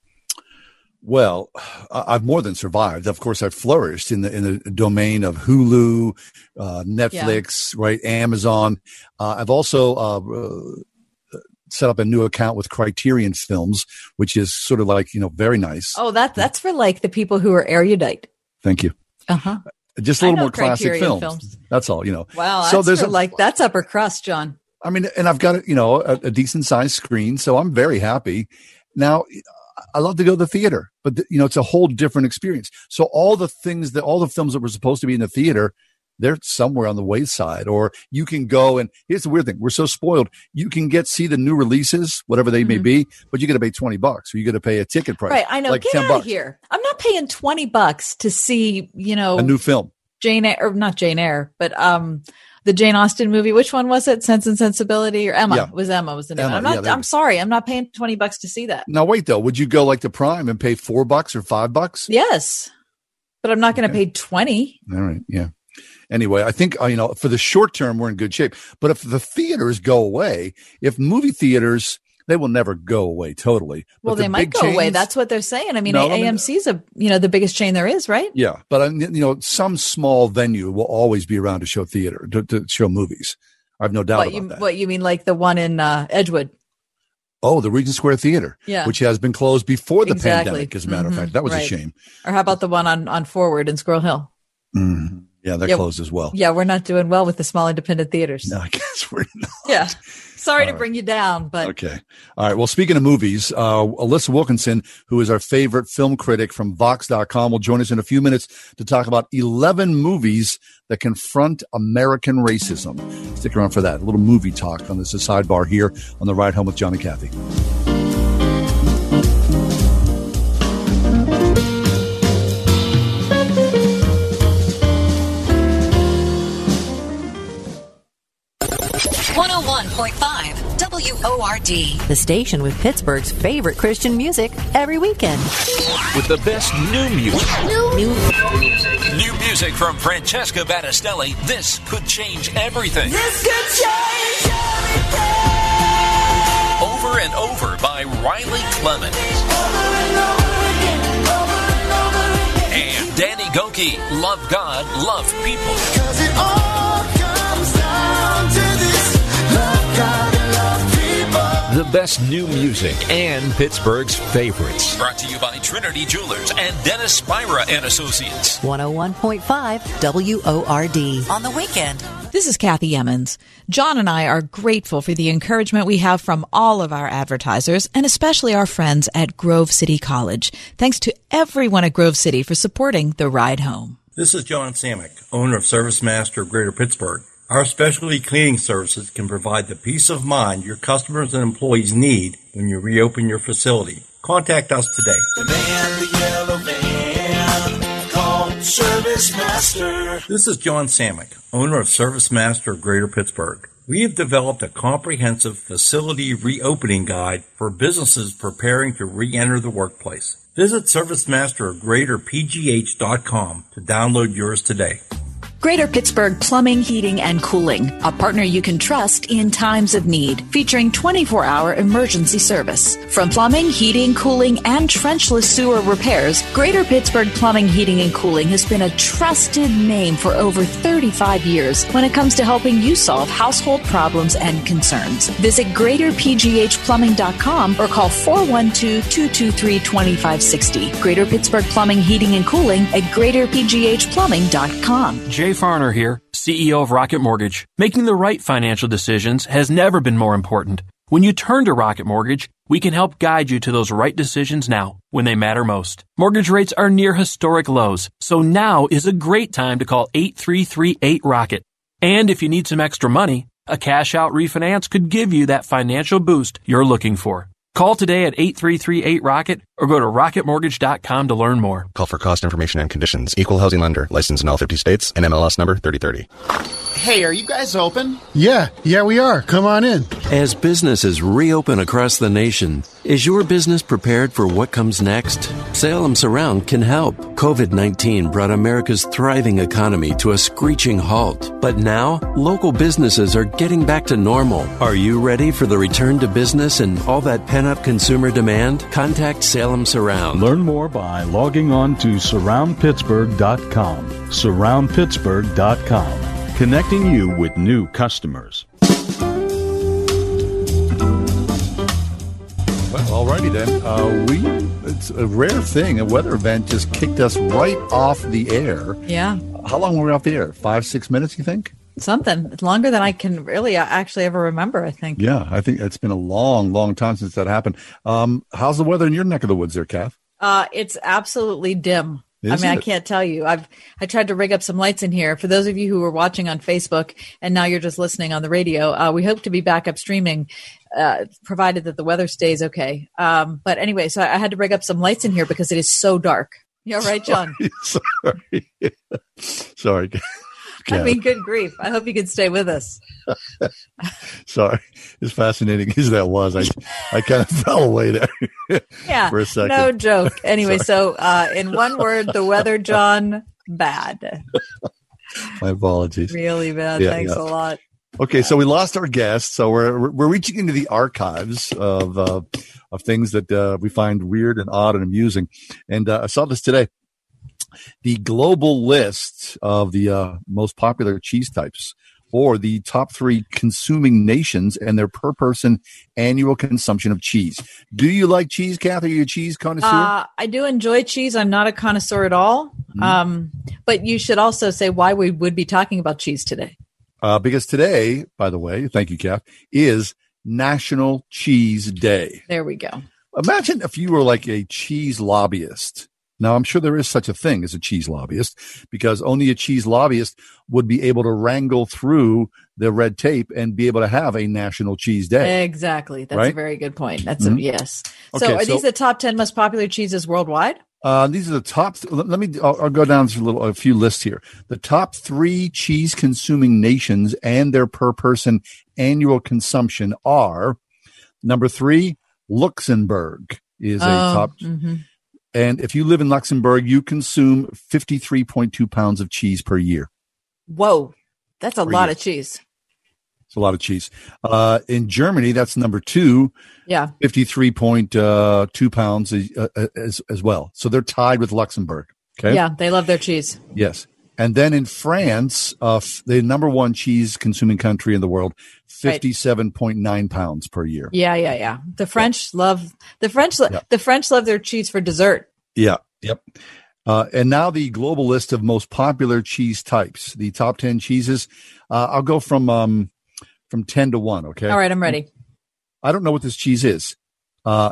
Well, I've more than survived. Of course, I've flourished in the in the domain of Hulu, uh, Netflix, yeah. right, Amazon. Uh, I've also uh, uh, set up a new account with Criterion Films, which is sort of like, you know, very nice. Oh, that that's for like the people who are erudite. Thank you. Uh huh. Just a little more classic Criterion films. films. That's all, you know. Wow. So That's there's for a, like that's upper crust, John. I mean, and I've got, you know, a, a decent sized screen, so I'm very happy. Now, I love to go to the theater, but the, you know, it's a whole different experience. So all the things that all the films that were supposed to be in the theater, they're somewhere on the wayside. Or you can go and here's the weird thing: we're so spoiled. You can get see the new releases, whatever they mm-hmm. may be, but you got to pay twenty bucks, or you got to pay a ticket price. Right? I know. Like Get ten out bucks. of here! I'm not paying twenty bucks to see, you know, a new film. Jane Eyre, or not Jane Eyre, but um, the Jane Austen movie. Which one was it? Sense and Sensibility, or Emma? Yeah. It was Emma? Was the name? Emma, I'm not. yeah, I'm sorry. I'm not paying twenty bucks to see that. Now wait though, would you go like to Prime and pay four bucks or five bucks? Yes, but I'm not going to Okay. pay twenty. All right, yeah. Anyway, I think, uh, you know, for the short term, we're in good shape. But if the theaters go away, if movie theaters, they will never go away totally. Well, But the they might big go away. chains- That's what they're saying. I mean, No, I mean- A M C's a you know the biggest chain there is, right? Yeah, but uh, you know, some small venue will always be around to show theater, to, to show movies. I have no doubt What about you that. what you mean, like the one in uh, Edgewood? Oh, the Regent Square Theater, Yeah. which has been closed before the Exactly. pandemic. As a matter Mhm, of fact, that was right. a shame. Or how about the one on on Forward in Squirrel Hill? Mhm. Yeah, that Yeah. closed as well. Yeah, we're not doing well with the small independent theaters. No, I guess we're not. Yeah. Sorry to All right. bring you down, but Okay. All right. Well, speaking of movies, uh, Alyssa Wilkinson, who is our favorite film critic from Vox dot com, will join us in a few minutes to talk about eleven movies that confront American racism. Stick around for that. A little movie talk on this sidebar here on the Ride Home with John and Kathy. one oh one point five W O R D. The station with Pittsburgh's favorite Christian music every weekend. With the best new music. New, new. New music from Francesca Battistelli. This could change everything. This could change everything. Over and over by Riley Clemens. Over and over again, over and over again. And Danny Goki. Love God, love people. 'Cause it all comes down to this. Love God and love people. The best new music and Pittsburgh's favorites. Brought to you by Trinity Jewelers and Dennis Spira and Associates. one oh one point five W O R D. On the weekend. This is Kathy Emmons. John and I are grateful for the encouragement we have from all of our advertisers and especially our friends at Grove City College. Thanks to everyone at Grove City for supporting the ride home. This is John Samick, owner of Service Master of Greater Pittsburgh. Our specialty cleaning services can provide the peace of mind your customers and employees need when you reopen your facility. Contact us today. The man, the yellow van, called Service Service Master. This is John Samick, owner of Service Master of Greater Pittsburgh. We have developed a comprehensive facility reopening guide for businesses preparing to re-enter the workplace. Visit Service Master of Greater P G H dot com to download yours today. Greater Pittsburgh Plumbing, Heating, and Cooling, a partner you can trust in times of need, featuring twenty-four hour emergency service. From plumbing, heating, cooling, and trenchless sewer repairs, Greater Pittsburgh Plumbing, Heating, and Cooling has been a trusted name for over thirty-five years when it comes to helping you solve household problems and concerns. Visit greater p g h plumbing dot com or call four one two, two two three, two five six zero. Greater Pittsburgh Plumbing, Heating, and Cooling at greater p g h plumbing dot com. Jay Farner here, C E O of Rocket Mortgage. Making the right financial decisions has never been more important. When you turn to Rocket Mortgage, we can help guide you to those right decisions now, when they matter most. Mortgage rates are near historic lows, so now is a great time to call eight three three eight ROCKET. And if you need some extra money, a cash-out refinance could give you that financial boost you're looking for. Call today at eight three three eight ROCKET or go to rocket mortgage dot com to learn more. Call for cost information and conditions. Equal housing lender. Licensed in all fifty states. And M L S number thirty thirty. Hey, are you guys open? Yeah, yeah we are. Come on in. As businesses reopen across the nation, is your business prepared for what comes next? Salem Surround can help. covid nineteen brought America's thriving economy to a screeching halt. But now, local businesses are getting back to normal. Are you ready for the return to business and all that pent-up consumer demand? Contact Salem Surround. Learn more by logging on to surround pittsburgh dot com. surround pittsburgh dot com. Connecting you with new customers. Well, alrighty then. Uh, we it's a rare thing. A weather event just kicked us right off the air. Yeah. How long were we off the air? Five, six minutes, you think? Something. It's longer than I can really actually ever remember, I think. Yeah, I think it's been a long, long time since that happened. Um, how's the weather in your neck of the woods there, Kath? Uh, it's absolutely dim. Is I mean, it? I can't tell you. I've I tried to rig up some lights in here. For those of you who were watching on Facebook and now you're just listening on the radio, uh, we hope to be back up streaming, uh, provided that the weather stays okay. Um, but anyway, so I had to rig up some lights in here because it is so dark. You all right, John? Sorry. Sorry. I mean, good grief. I hope you can stay with us. Sorry. As fascinating as that was, I I kind of fell away there Yeah, for a second. no joke. Anyway, so uh, in one word, the weather, John, bad. My apologies. Really bad. Yeah, Thanks yeah. a lot. Okay, so we lost our guest. So we're we're reaching into the archives of uh, of things that uh, we find weird and odd and amusing. And uh, I saw this today. The global list of the uh, most popular cheese types, or the top three consuming nations and their per person annual consumption of cheese. Do you like cheese, Kath? Are you a cheese connoisseur? Uh, I do enjoy cheese. I'm not a connoisseur at all. Mm-hmm. Um, but you should also say why we would be talking about cheese today. Uh, because today, by the way, thank you, Kath, is National Cheese Day. There we go. Imagine if you were like a cheese lobbyist. Now, I'm sure there is such a thing as a cheese lobbyist, because only a cheese lobbyist would be able to wrangle through the red tape and be able to have a National Cheese Day. Exactly. That's Right? a very good point. That's Mhm. a yes. Okay, so are so- these the top ten most popular cheeses worldwide? Uh, these are the top. Let, let me. I'll, I'll go down through a, little, a few lists here. The top three cheese-consuming nations and their per-person annual consumption are: number three, Luxembourg is a Oh, top. mhm. And if you live in Luxembourg, you consume fifty-three point two pounds of cheese per year. Whoa, that's a Per lot year. of cheese. It's a lot of cheese. Uh, in Germany, that's number two, Yeah. fifty-three point two pounds uh, as, as well. So they're tied with Luxembourg. Okay. Yeah, they love their cheese. Yes. And then in France, uh, f- the number one cheese consuming country in the world, fifty-seven point nine pounds per year. Yeah, yeah, yeah. The French love the French. lo- Yeah. The French love their cheese for dessert. Yeah. Yep. Uh, and now the global list of most popular cheese types, the top ten cheeses. Uh, I'll go from, um, from ten to one. Okay. All right, I'm ready. I don't know what this cheese is. Uh,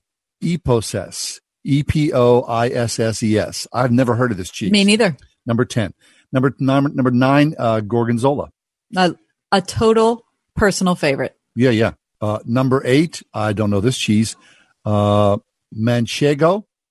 Eposses, E P O I S S E S. I've never heard of this cheese. Me neither. Number ten. Number nine, number nine, uh, Gorgonzola. A, a total personal favorite. Yeah, yeah. Uh, number eight, I don't know this cheese. Uh, Manchego.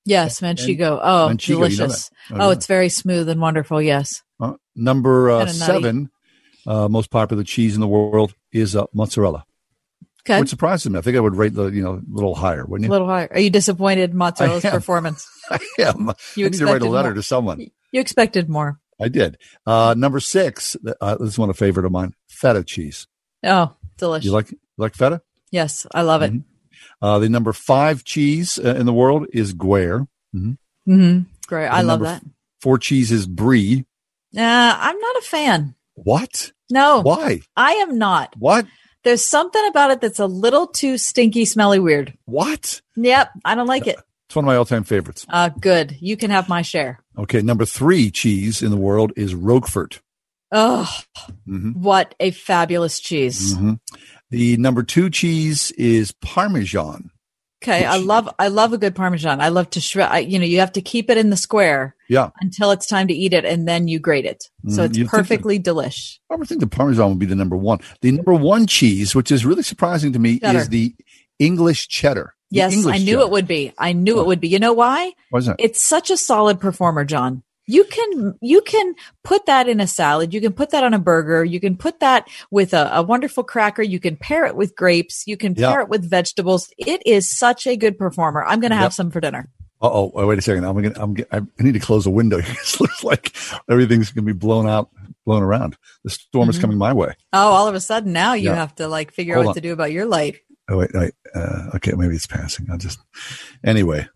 Yes, Manchego. Oh, Manchego, you know delicious. that? Oh, Oh, yeah. it's very smooth and wonderful. Yes. Uh, number uh, Kinda nutty. seven, uh, most popular cheese in the world is uh, mozzarella. Okay. Which surprises me. I think I would rate the, you know, a little higher, wouldn't A you? little higher. Are you disappointed in mozzarella's I am. performance? I am. You I need to write a expected letter more. to someone. You expected more. I did. Uh, number six, uh, this is one a favorite of mine, feta cheese. Oh, delicious. You like you like feta? Yes, I love it. Uh, the number five cheese uh, in the world is Gruyere. Mm-hmm. Mm-hmm. Great. I The love number that. Four cheese is Brie. Uh, I'm not a fan. What? No. Why? I am not. What? There's something about it that's a little too stinky, smelly, weird. What? Yep. I don't like it. It's one of my all-time favorites. Uh, good. You can have my share. Okay, number three cheese in the world is Roquefort. Oh, Mm-hmm. what a fabulous cheese. Mm-hmm. The number two cheese is Parmesan. Okay. I love, I love a good Parmesan. I love to shred, I, you know, you have to keep it in the square Yeah. until it's time to eat it and then you grate it. So Mm, it's you'd think perfectly delish. I would think the Parmesan would be the number one. The number one cheese, which is really surprising to me, Cheddar. is the English cheddar. The Yes, English I knew cheddar. it would be. I knew it would be. You know why? Why is that? It's such a solid performer, John. You can you can put that in a salad. You can put that on a burger. You can put that with a, a wonderful cracker. You can pair it with grapes. You can Yeah. pair it with vegetables. It is such a good performer. I'm going to have Yep. some for dinner. Uh-oh. Oh, wait a second. I'm gonna, I'm, I need to close a window here. It looks like everything's going to be blown out, blown around. The storm is Mhm. coming my way. Oh, all of a sudden now you Yeah. have to like figure Hold out what on. to do about your light. Oh, wait, wait. Uh, okay, maybe it's passing. I'll just, anyway,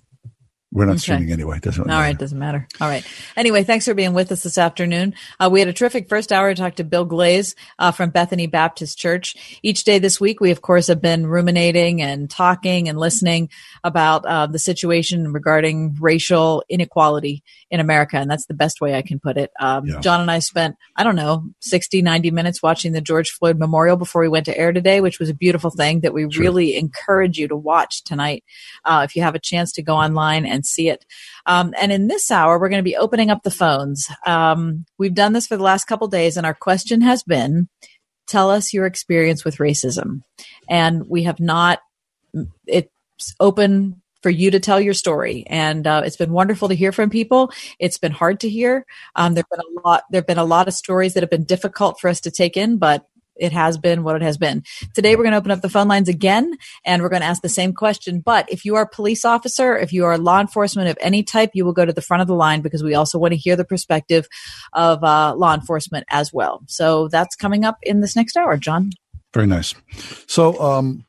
we're not Okay. streaming anyway. Doesn't All matter. right, doesn't matter. All right. Anyway, thanks for being with us this afternoon. Uh, we had a terrific first hour to talk to Bill Glaze uh, from Bethany Baptist Church. Each day this week, we of course have been ruminating and talking and listening about uh, the situation regarding racial inequality in America, and that's the best way I can put it. Um, Yeah. John and I spent, I don't know, sixty, ninety minutes watching the George Floyd Memorial before we went to air today, which was a beautiful thing that we Sure. really encourage you to watch tonight uh, if you have a chance to go online and see it. Um, and in this hour, we're going to be opening up the phones. Um, we've done this for the last couple days, and our question has been, tell us your experience with racism. And we have not, it's open for you to tell your story. And uh, it's been wonderful to hear from people. It's been hard to hear. Um, there've been a lot, there've been a lot of stories that have been difficult for us to take in, but it has been what it has been. Today, we're going to open up the phone lines again, and we're going to ask the same question. But if you are a police officer, if you are law enforcement of any type, you will go to the front of the line because we also want to hear the perspective of uh, law enforcement as well. So that's coming up in this next hour, John. Very nice. So, um,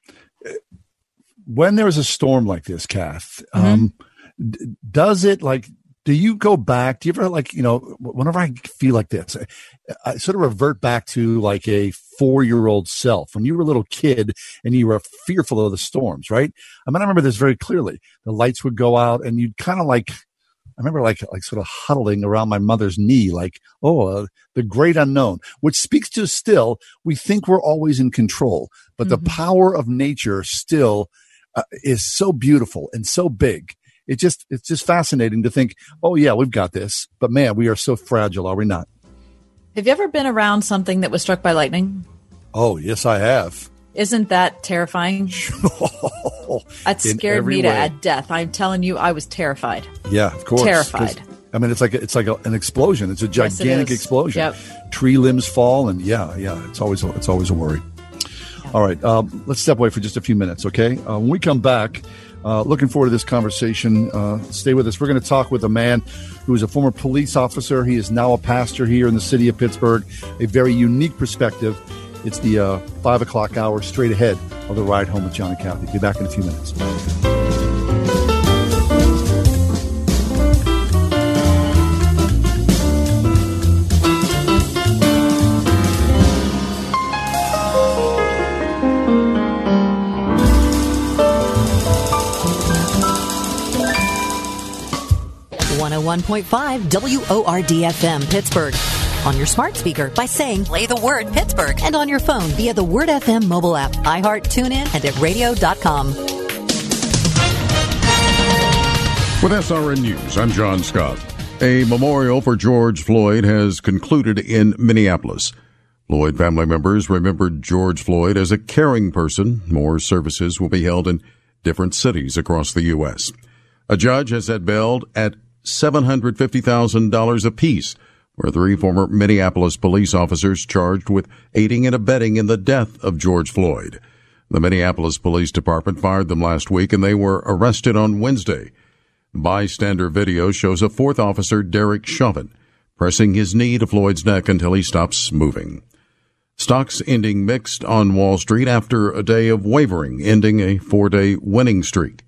when there's a storm like this, Kath, um, d- does it like, do you go back? Do you ever like, you know, whenever I feel like this, I, I sort of revert back to like a four year old self when you were a little kid and you were fearful of the storms, right? I mean, I remember this very clearly. The lights would go out and you'd kind of like, I remember like, like sort of huddling around my mother's knee, like, oh, uh, the great unknown, which speaks to still, we think we're always in control, but Mm-hmm. the power of nature still uh, is so beautiful and so big. It just, it's just fascinating to think, oh yeah, we've got this, but man, we are so fragile, are we not? Have you ever been around something that was struck by lightning? Oh, yes, I have. Isn't that terrifying? That In scared every me to way. at death. I'm telling you, I was terrified. Yeah, of course. Terrified. 'Cause, I mean, it's like a, it's like a, an explosion. It's a Yes, it gigantic is. explosion. Yep. Tree limbs fall, and yeah, yeah, it's always a, it's always a worry. All right, um, let's step away for just a few minutes, okay? Uh, when we come back, uh, looking forward to this conversation. Uh, stay with us. We're going to talk with a man who is a former police officer. He is now a pastor here in the city of Pittsburgh. A very unique perspective. It's the uh, five o'clock hour straight ahead of the Ride Home with John and Kathy. Be back in a few minutes. one oh one point five W O R D F M Pittsburgh. On your smart speaker by saying play the word Pittsburgh, and on your phone via the Word F M mobile app, iHeart, TuneIn, and at radio dot com. With S R N News, I'm John Scott. A memorial for George Floyd has concluded in Minneapolis. Floyd family members remembered George Floyd as a caring person. More services will be held in different cities across the U S A judge has set bail at seven hundred fifty thousand dollars apiece for three former Minneapolis police officers charged with aiding and abetting in the death of George Floyd. The Minneapolis Police Department fired them last week, and they were arrested on Wednesday. Bystander video shows a fourth officer, Derek Chauvin, pressing his knee to Floyd's neck until he stops moving. Stocks ending mixed on Wall Street after a day of wavering, ending a four-day winning streak.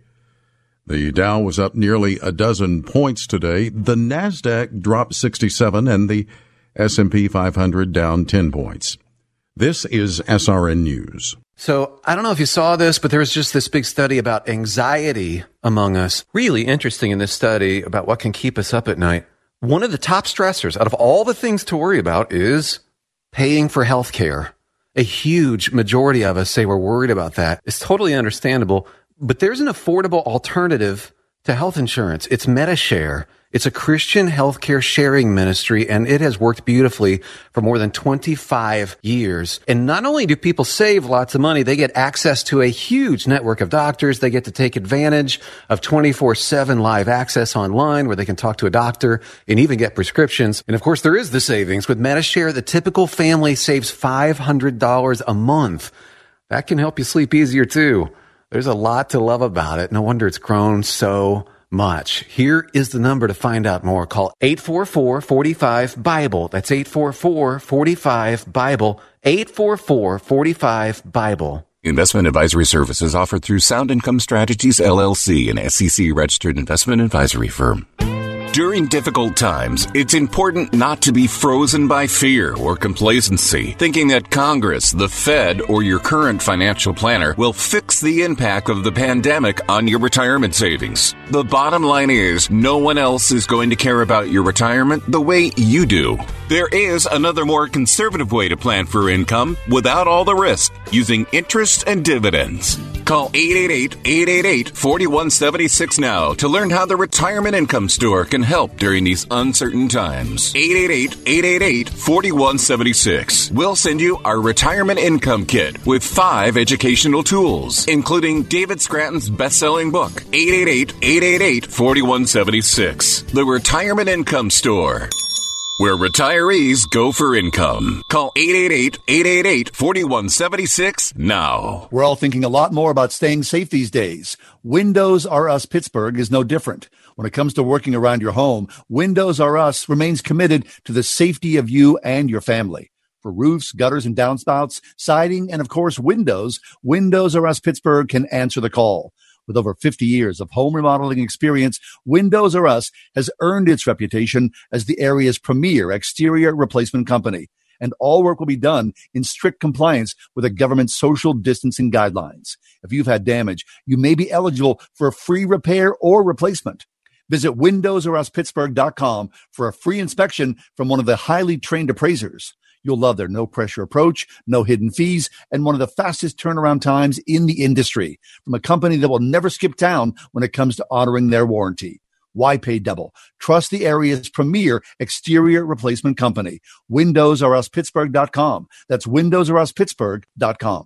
The Dow was up nearly a dozen points today. The Nasdaq dropped sixty-seven, and the S and P five hundred down ten points. This is S R N News. So I don't know if you saw this, but there was just this big study about anxiety among us. Really interesting in this study about what can keep us up at night. One of the top stressors out of all the things to worry about is paying for health care. A huge majority of us say we're worried about that. It's totally understandable, but there's an affordable alternative to health insurance. It's MediShare. It's a Christian healthcare sharing ministry, and it has worked beautifully for more than twenty-five years. And not only do people save lots of money, they get access to a huge network of doctors. They get to take advantage of twenty-four seven live access online where they can talk to a doctor and even get prescriptions. And of course, there is the savings. With MediShare, the typical family saves five hundred dollars a month. That can help you sleep easier too. There's a lot to love about it. No wonder it's grown so much. Here is the number to find out more. Call eight four four, four five, BIBLE. That's eight four four, four five, BIBLE. eight four four, four five, BIBLE. Investment advisory services offered through Sound Income Strategies, L L C, an S E C-registered investment advisory firm. During difficult times, it's important not to be frozen by fear or complacency, thinking that Congress, the Fed, or your current financial planner will fix the impact of the pandemic on your retirement savings. The bottom line is, no one else is going to care about your retirement the way you do. There is another more conservative way to plan for income without all the risk, using interest and dividends. Call eight eight eight, eight eight eight, four one seven six now to learn how the Retirement Income Store can help during these uncertain times. eight eight eight, eight eight eight, four one seven six. We'll send you our Retirement Income Kit with five educational tools, including David Scranton's best-selling book, eight eight eight, eight eight eight, four one seven six. The Retirement Income Store, where retirees go for income. Call eight eight eight, eight eight eight, four one seven six now. We're all thinking a lot more about staying safe these days. Windows R Us Pittsburgh is no different. When it comes to working around your home, Windows R Us remains committed to the safety of you and your family. For roofs, gutters, and downspouts, siding, and of course, windows, Windows R Us Pittsburgh can answer the call. With over fifty years of home remodeling experience, Windows R Us has earned its reputation as the area's premier exterior replacement company. And all work will be done in strict compliance with the government's social distancing guidelines. If you've had damage, you may be eligible for a free repair or replacement. Visit windows r us pittsburgh dot com for a free inspection from one of the highly trained appraisers. You'll love their no-pressure approach, no hidden fees, and one of the fastest turnaround times in the industry from a company that will never skip town when it comes to honoring their warranty. Why pay double? Trust the area's premier exterior replacement company, windows r us pittsburgh dot com. That's windows r us pittsburgh dot com.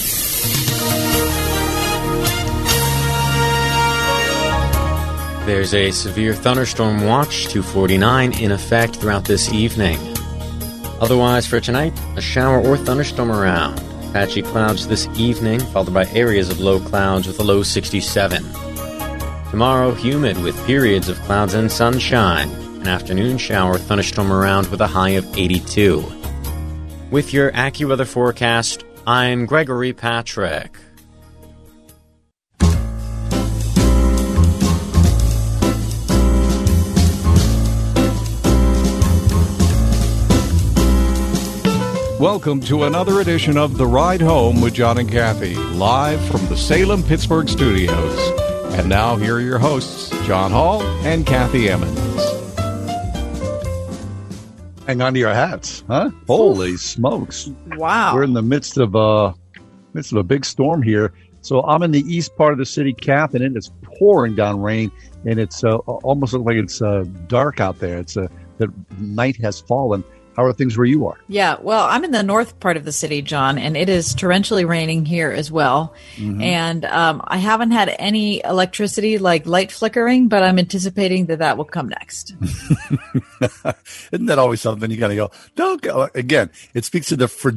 There's a severe thunderstorm watch, two forty-nine, in effect throughout this evening. Otherwise, for tonight, a shower or thunderstorm around. Patchy clouds this evening, followed by areas of low clouds with a low sixty-seven. Tomorrow, humid with periods of clouds and sunshine. An afternoon shower, thunderstorm around with a high of eighty-two. With your AccuWeather forecast, I'm Gregory Patrick. Welcome to another edition of The Ride Home with John and Kathy, live from the Salem-Pittsburgh studios. And now, here are your hosts, John Hall and Kathy Emmons. Hang on to your hats, huh? Holy smokes. Wow. We're in the midst of, uh, midst of a big storm here. So I'm in the east part of the city, Kath, and it is pouring down rain, and it's uh, almost looks like it's uh, dark out there. It's uh, the night has fallen. How are things where you are? Yeah, well, I'm in the north part of the city, John, and it is torrentially raining here as well. Mm-hmm. And um, I haven't had any electricity, like light flickering, but I'm anticipating that that will come next. Isn't that always something you got to go, don't go. Again, it speaks to the... Fr-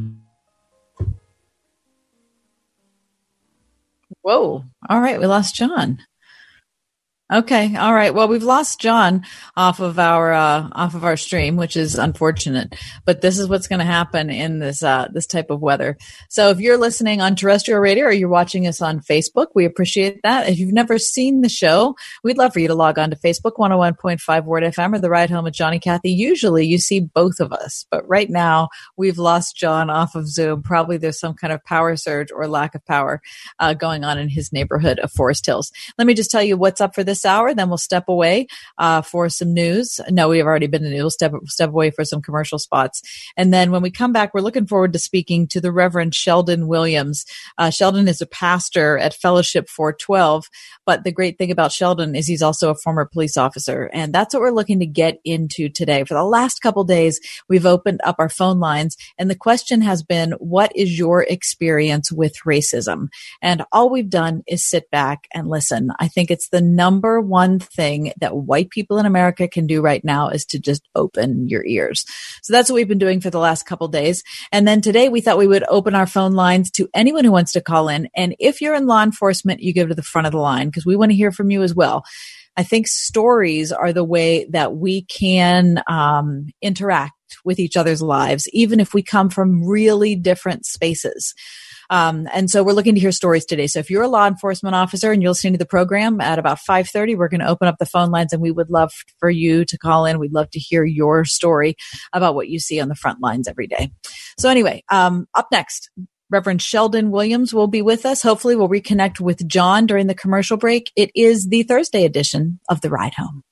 Whoa. All right, we lost John. Okay. All right. Well, we've lost John off of our uh, off of our stream, which is unfortunate. But this is what's going to happen in this uh, this type of weather. So if you're listening on terrestrial radio or you're watching us on Facebook, we appreciate that. If you've never seen the show, we'd love for you to log on to Facebook, one oh one point five Word F M, or The Ride Home with John and Kathy. Usually you see both of us, but right now we've lost John off of Zoom. Probably there's some kind of power surge or lack of power uh, going on in his neighborhood of Forest Hills. Let me just tell you what's up for this hour, then we'll step away uh, for some news. No, we have already been to news. We'll step, step away for some commercial spots. And then when we come back, we're looking forward to speaking to the Reverend Sheldon Williams. Uh, Sheldon is a pastor at Fellowship four twelve, but the great thing about Sheldon is he's also a former police officer. And that's what we're looking to get into today. For the last couple days, we've opened up our phone lines, and the question has been, what is your experience with racism? And all we've done is sit back and listen. I think it's the number one thing that white people in America can do right now is to just open your ears. So that's what we've been doing for the last couple days. And then today we thought we would open our phone lines to anyone who wants to call in. And if you're in law enforcement, you go to the front of the line because we want to hear from you as well. I think stories are the way that we can um, interact with each other's lives, even if we come from really different spaces. Um, and so we're looking to hear stories today. So if you're a law enforcement officer and you're listening to the program at about five thirty, we're going to open up the phone lines, and we would love for you to call in. We'd love to hear your story about what you see on the front lines every day. So anyway, um, up next, Reverend Sheldon Williams will be with us. Hopefully we'll reconnect with John during the commercial break. It is the Thursday edition of The Ride Home.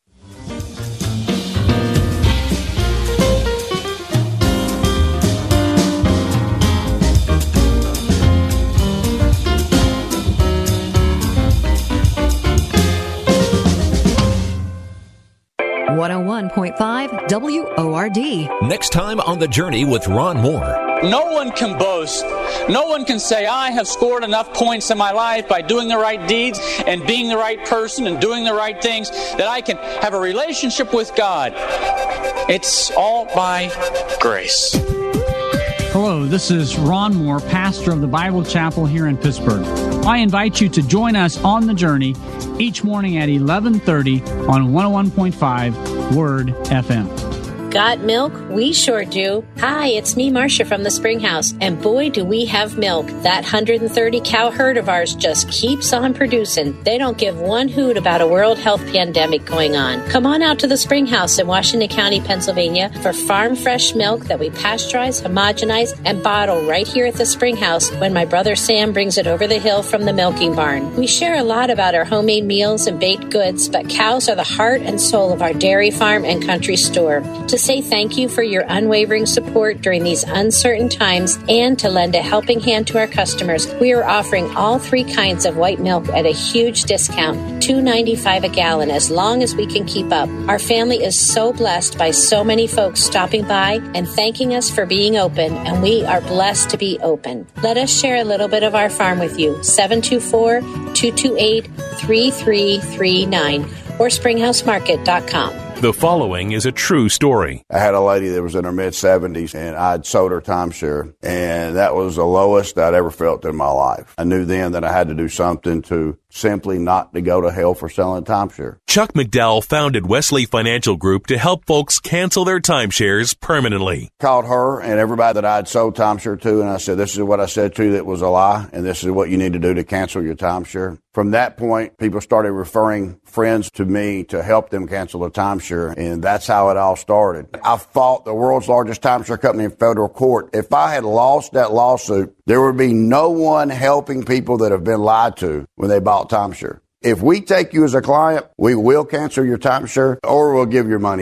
one oh one point five W O R D. Next time on The Journey with Ron Moore. No one can boast. No one can say, I have scored enough points in my life by doing the right deeds and being the right person and doing the right things that I can have a relationship with God. It's all by grace. Hello, this is Ron Moore, pastor of the Bible Chapel here in Pittsburgh. I invite you to join us on the journey each morning at eleven thirty on one oh one point five Word F M. Got milk? We sure do. Hi, it's me, Marcia, from the Springhouse. And boy, do we have milk. That one hundred thirty cow herd of ours just keeps on producing. They don't give one hoot about a world health pandemic going on. Come on out to the Springhouse in Washington County, Pennsylvania for farm fresh milk that we pasteurize, homogenize, and bottle right here at the Springhouse when my brother Sam brings it over the hill from the milking barn. We share a lot about our homemade meals and baked goods, but cows are the heart and soul of our dairy farm and country store. To say thank you for your unwavering support during these uncertain times and to lend a helping hand to our customers, we are offering all three kinds of white milk at a huge discount, two dollars and ninety-five cents a gallon, as long as we can keep up. Our family is so blessed by so many folks stopping by and thanking us for being open, and we are blessed to be open. Let us share a little bit of our farm with you. seven two four, two two eight, three three three nine or springhouse market dot com. The following is a true story. I had a lady that was in her mid-seventies, and I'd sold her timeshare, and that was the lowest I'd ever felt in my life. I knew then that I had to do something to simply not to go to hell for selling timeshare. Chuck McDowell founded Wesley Financial Group to help folks cancel their timeshares permanently. Called her and everybody that I'd sold timeshare to, and I said, this is what I said to you that was a lie, and this is what you need to do to cancel your timeshare. From that point, people started referring friends to me to help them cancel a timeshare, and that's how it all started. I fought the world's largest timeshare company in federal court. If I had lost that lawsuit, there would be no one helping people that have been lied to when they bought timeshare. If we take you as a client, we will cancel your timeshare or we'll give your money back.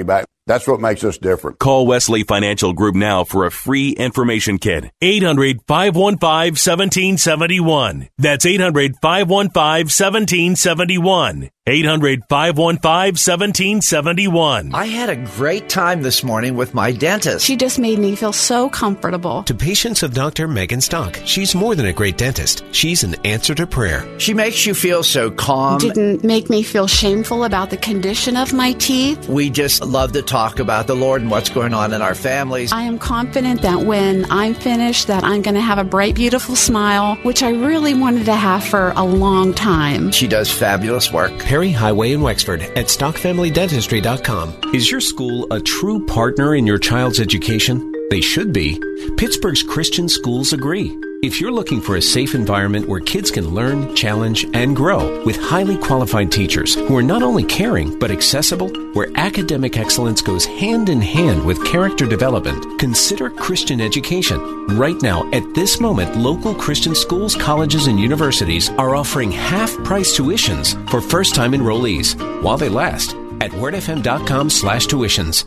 That's what makes us different. Call Wesley Financial Group now for a free information kit. eight hundred, five one five, one seven seven one. That's eight hundred, five one five, one seven seven one. eight hundred, five one five, one seven seven one. I had a great time this morning with my dentist. She just made me feel so comfortable. To patients of Doctor Megan Stock, she's more than a great dentist. She's an answer to prayer. She makes you feel so calm. Didn't make me feel shameful about the condition of my teeth. We just love to talk about the Lord and what's going on in our families. I am confident that when I'm finished, that I'm going to have a bright, beautiful smile, which I really wanted to have for a long time. She does fabulous work. Perry Highway in Wexford at stock family dentistry dot com. Is your school a true partner in your child's education? They should be. Pittsburgh's Christian schools agree. If you're looking for a safe environment where kids can learn, challenge, and grow with highly qualified teachers who are not only caring but accessible, where academic excellence goes hand in hand with character development, consider Christian education. Right now, at this moment, local Christian schools, colleges, and universities are offering half-price tuitions for first-time enrollees while they last at word f m dot com slash tuitions.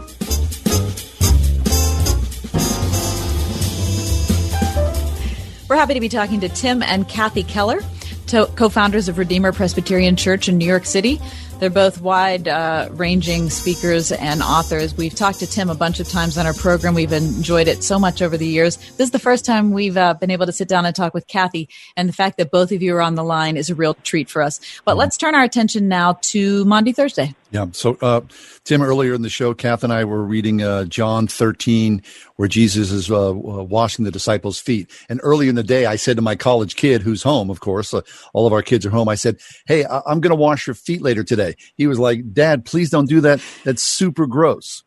We're happy to be talking to Tim and Kathy Keller, to- co-founders of Redeemer Presbyterian Church in New York City. They're both wide-ranging uh, speakers and authors. We've talked to Tim a bunch of times on our program. We've enjoyed it so much over the years. This is the first time we've uh, been able to sit down and talk with Kathy, and the fact that both of you are on the line is a real treat for us. But let's turn our attention now to Maundy Thursday. Yeah. So, uh, Tim, earlier in the show, Kath and I were reading uh, John thirteen, where Jesus is uh, washing the disciples' feet. And earlier in the day, I said to my college kid, who's home, of course, uh, all of our kids are home, I said, hey, I- I'm going to wash your feet later today. He was like, Dad, please don't do that. That's super gross.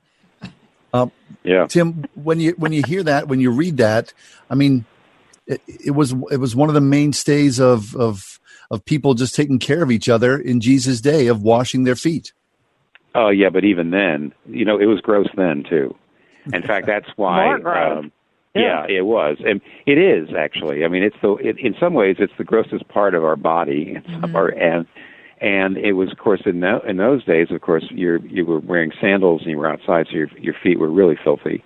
Um, yeah. Tim, when you when you hear that, when you read that, I mean, it, it was it was one of the mainstays of of of people just taking care of each other in Jesus' day, of washing their feet. Oh, yeah, but even then, you know, it was gross then, too. In fact, that's why, um, yeah. yeah, it was. And it is, actually. I mean, it's the it, in some ways, it's the grossest part of our body. Mm-hmm. Our, and and it was, of course, in, no, in those days, of course, you're, you were wearing sandals and you were outside, so your, your feet were really filthy.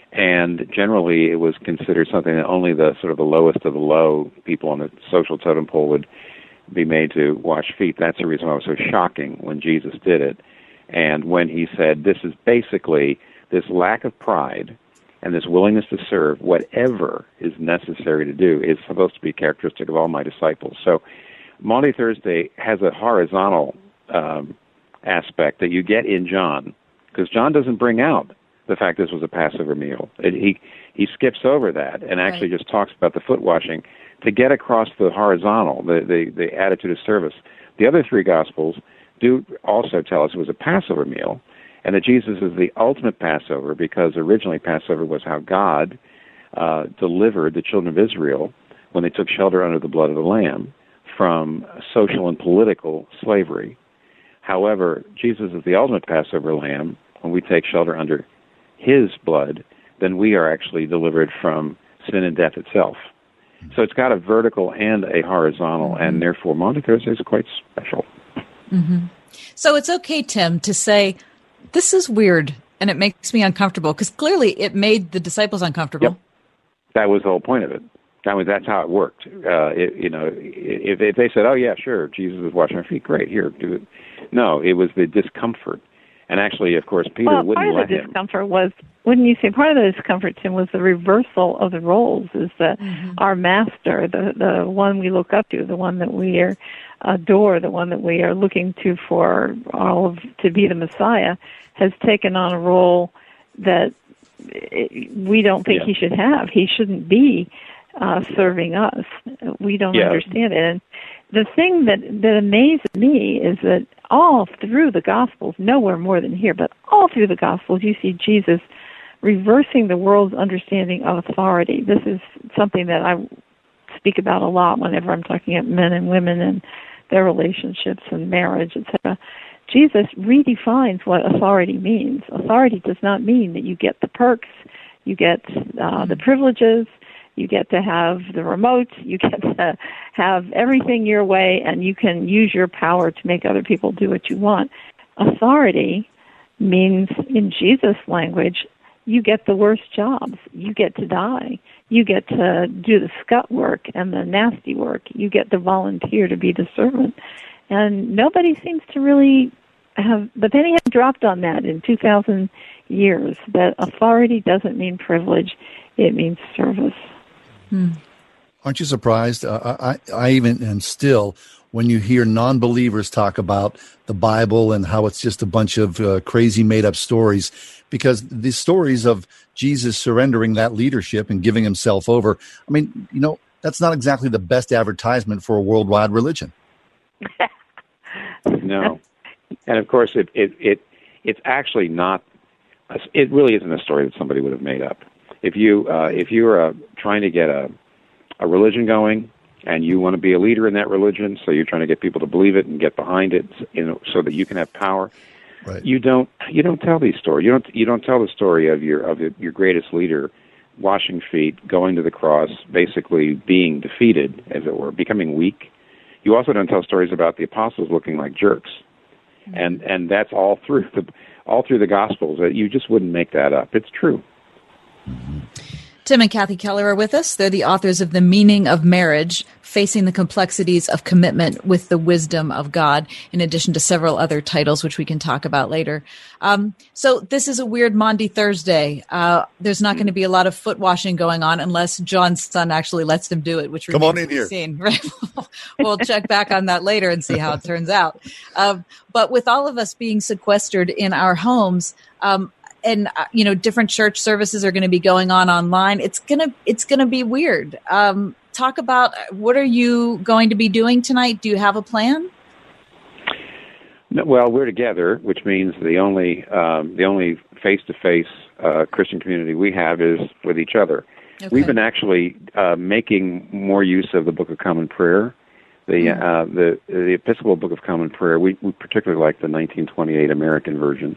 And generally, it was considered something that only the sort of the lowest of the low people on the social totem pole would be made to wash feet. That's the reason why it was so shocking when Jesus did it. And when he said, this is basically this lack of pride and this willingness to serve, whatever is necessary to do, is supposed to be characteristic of all my disciples. So Maundy Thursday has a horizontal um, aspect that you get in John, because John doesn't bring out the fact this was a Passover meal. It, he, he skips over that and actually right. just talks about the foot washing to get across the horizontal, the, the, the attitude of service. The other three Gospels do also tell us it was a Passover meal, and that Jesus is the ultimate Passover, because originally Passover was how God uh, delivered the children of Israel when they took shelter under the blood of the Lamb from social and political slavery. However, Jesus is the ultimate Passover lamb. When we take shelter under his blood, then we are actually delivered from sin and death itself. So it's got a vertical and a horizontal, mm-hmm. and therefore Maundy Thursday is quite special. Mm-hmm. So it's okay, Tim, to say, this is weird and it makes me uncomfortable, because clearly it made the disciples uncomfortable. Yep. That was the whole point of it. I mean, that's how it worked. Uh, it, you know, if, if they said, oh, yeah, sure, Jesus was washing our feet, great, here, do it. No, it was the discomfort. And actually, of course, Peter well, wouldn't let him. Part of the discomfort was, wouldn't you say, part of the discomfort, Tim, was the reversal of the roles, is that mm-hmm. our master, the, the one we look up to, the one that we are adore, the one that we are looking to for all of, to be the Messiah, has taken on a role that we don't think yeah. he should have. He shouldn't be uh, serving us. We don't yeah. understand it. And the thing that, that amazes me is that all through the Gospels, nowhere more than here, but all through the Gospels, you see Jesus reversing the world's understanding of authority. This is something that I speak about a lot whenever I'm talking about men and women and their relationships and marriage, et cetera. Jesus redefines what authority means. Authority does not mean that you get the perks, you get uh, the privileges, you get to have the remote, you get to have everything your way, and you can use your power to make other people do what you want. Authority means, in Jesus' language, you get the worst jobs. You get to die. You get to do the scut work and the nasty work. You get to volunteer to be the servant. And nobody seems to really have, the penny has dropped on that in two thousand years, that authority doesn't mean privilege, it means service. Hmm. Aren't you surprised? Uh, I, I even am still, when you hear non-believers talk about the Bible and how it's just a bunch of uh, crazy made-up stories, because the stories of Jesus surrendering that leadership and giving himself over, I mean, you know, that's not exactly the best advertisement for a worldwide religion. No. And, of course, it, it, it it's actually not, it really isn't a story that somebody would have made up. If you uh, if you're uh, trying to get a, a religion going and you want to be a leader in that religion, so you're trying to get people to believe it and get behind it, you know, so that you can have power, right. you don't you don't tell these stories. You don't you don't tell the story of your of your greatest leader washing feet, going to the cross, basically being defeated, as it were, becoming weak. You also don't tell stories about the apostles looking like jerks. And and that's all through the all through the Gospels. You just wouldn't make that up. It's true. Tim and Kathy Keller are with us. They're the authors of The Meaning of Marriage, Facing the Complexities of Commitment with the Wisdom of God, in addition to several other titles, which we can talk about later. Um, so this is a weird Maundy Thursday. Uh, there's not going to be a lot of foot washing going on unless John's son actually lets them do it, which Come on in here. Seen, right? We'll check back on that later and see how it turns out. Um, but with all of us being sequestered in our homes, um, and, uh, you know, different church services are going to be going on online. It's going to, it's going to be weird. Um, talk about, what are you going to be doing tonight? Do you have a plan? No, well, we're together, which means the only, um, the only face-to-face, uh, Christian community we have is with each other. Okay. We've been actually, uh, making more use of the Book of Common Prayer. The, mm-hmm. uh, the, the Episcopal Book of Common Prayer. We, we particularly like the nineteen twenty-eight American version.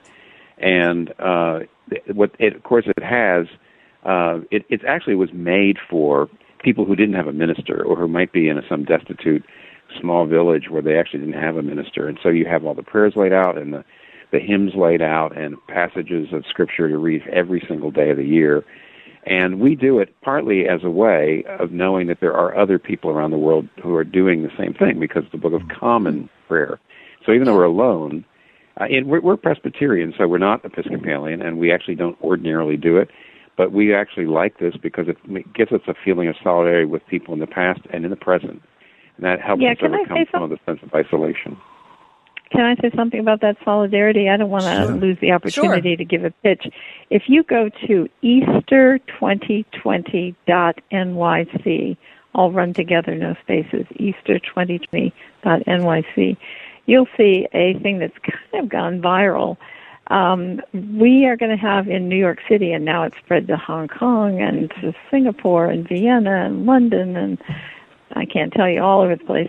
And uh, what it, of course it has, uh, it, it actually was made for people who didn't have a minister or who might be in a, some destitute small village where they actually didn't have a minister. And so you have all the prayers laid out and the, the hymns laid out and passages of Scripture to read every single day of the year. And we do it partly as a way of knowing that there are other people around the world who are doing the same thing, because it's the Book of Common Prayer. So even though we're alone, Uh, and we're, we're Presbyterian, so we're not Episcopalian, and we actually don't ordinarily do it. But we actually like this because it gives us a feeling of solidarity with people in the past and in the present. And that helps yeah, us overcome some of the sense of isolation. Can I say something about that solidarity? I don't want to sure. lose the opportunity sure. to give a pitch. If you go to Easter twenty twenty dot N Y C, all run together, no spaces, Easter twenty twenty dot N Y C, you'll see a thing that's kind of gone viral. Um, we are going to have in New York City, and now it's spread to Hong Kong and to Singapore and Vienna and London, and I can't tell you, all over the place.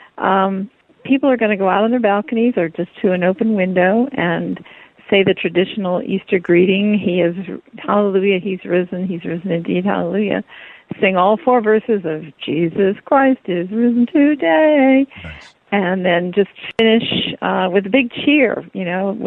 Um, people are going to go out on their balconies or just to an open window and say the traditional Easter greeting. He is, hallelujah, he's risen, he's risen indeed, hallelujah. Sing all four verses of Jesus Christ is risen today. Nice. And then just finish uh, with a big cheer, you know,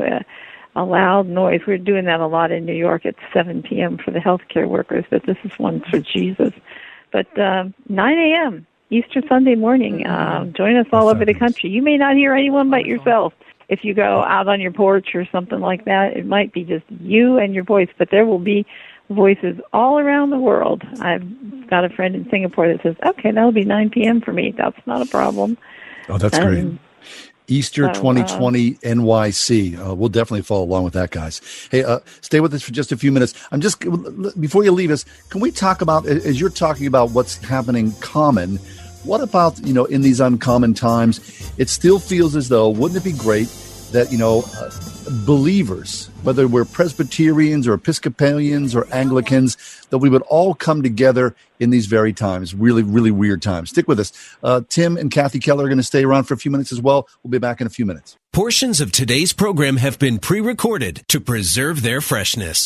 a loud noise. We're doing that a lot in New York at seven p.m. for the healthcare workers, but this is one for Jesus. But uh, nine a.m. Easter Sunday morning, uh, join us all over the country. You may not hear anyone but yourself. If you go out on your porch or something like that, it might be just you and your voice, but there will be voices all around the world. I've got a friend in Singapore that says, okay, that'll be nine p.m. for me. That's not a problem. Oh, that's um, great. Easter so, twenty twenty uh, N Y C. Uh, we'll definitely follow along with that, guys. Hey, uh, stay with us for just a few minutes. I'm just, before you leave us, can we talk about, as you're talking about what's happening common, what about, you know, in these uncommon times, it still feels as though, wouldn't it be great that, you know, uh, believers, whether we're Presbyterians or Episcopalians or Anglicans, that we would all come together in these very times, really, really weird times. Stick with us. Uh, Tim and Kathy Keller are going to stay around for a few minutes as well. We'll be back in a few minutes. Portions of today's program have been pre-recorded to preserve their freshness.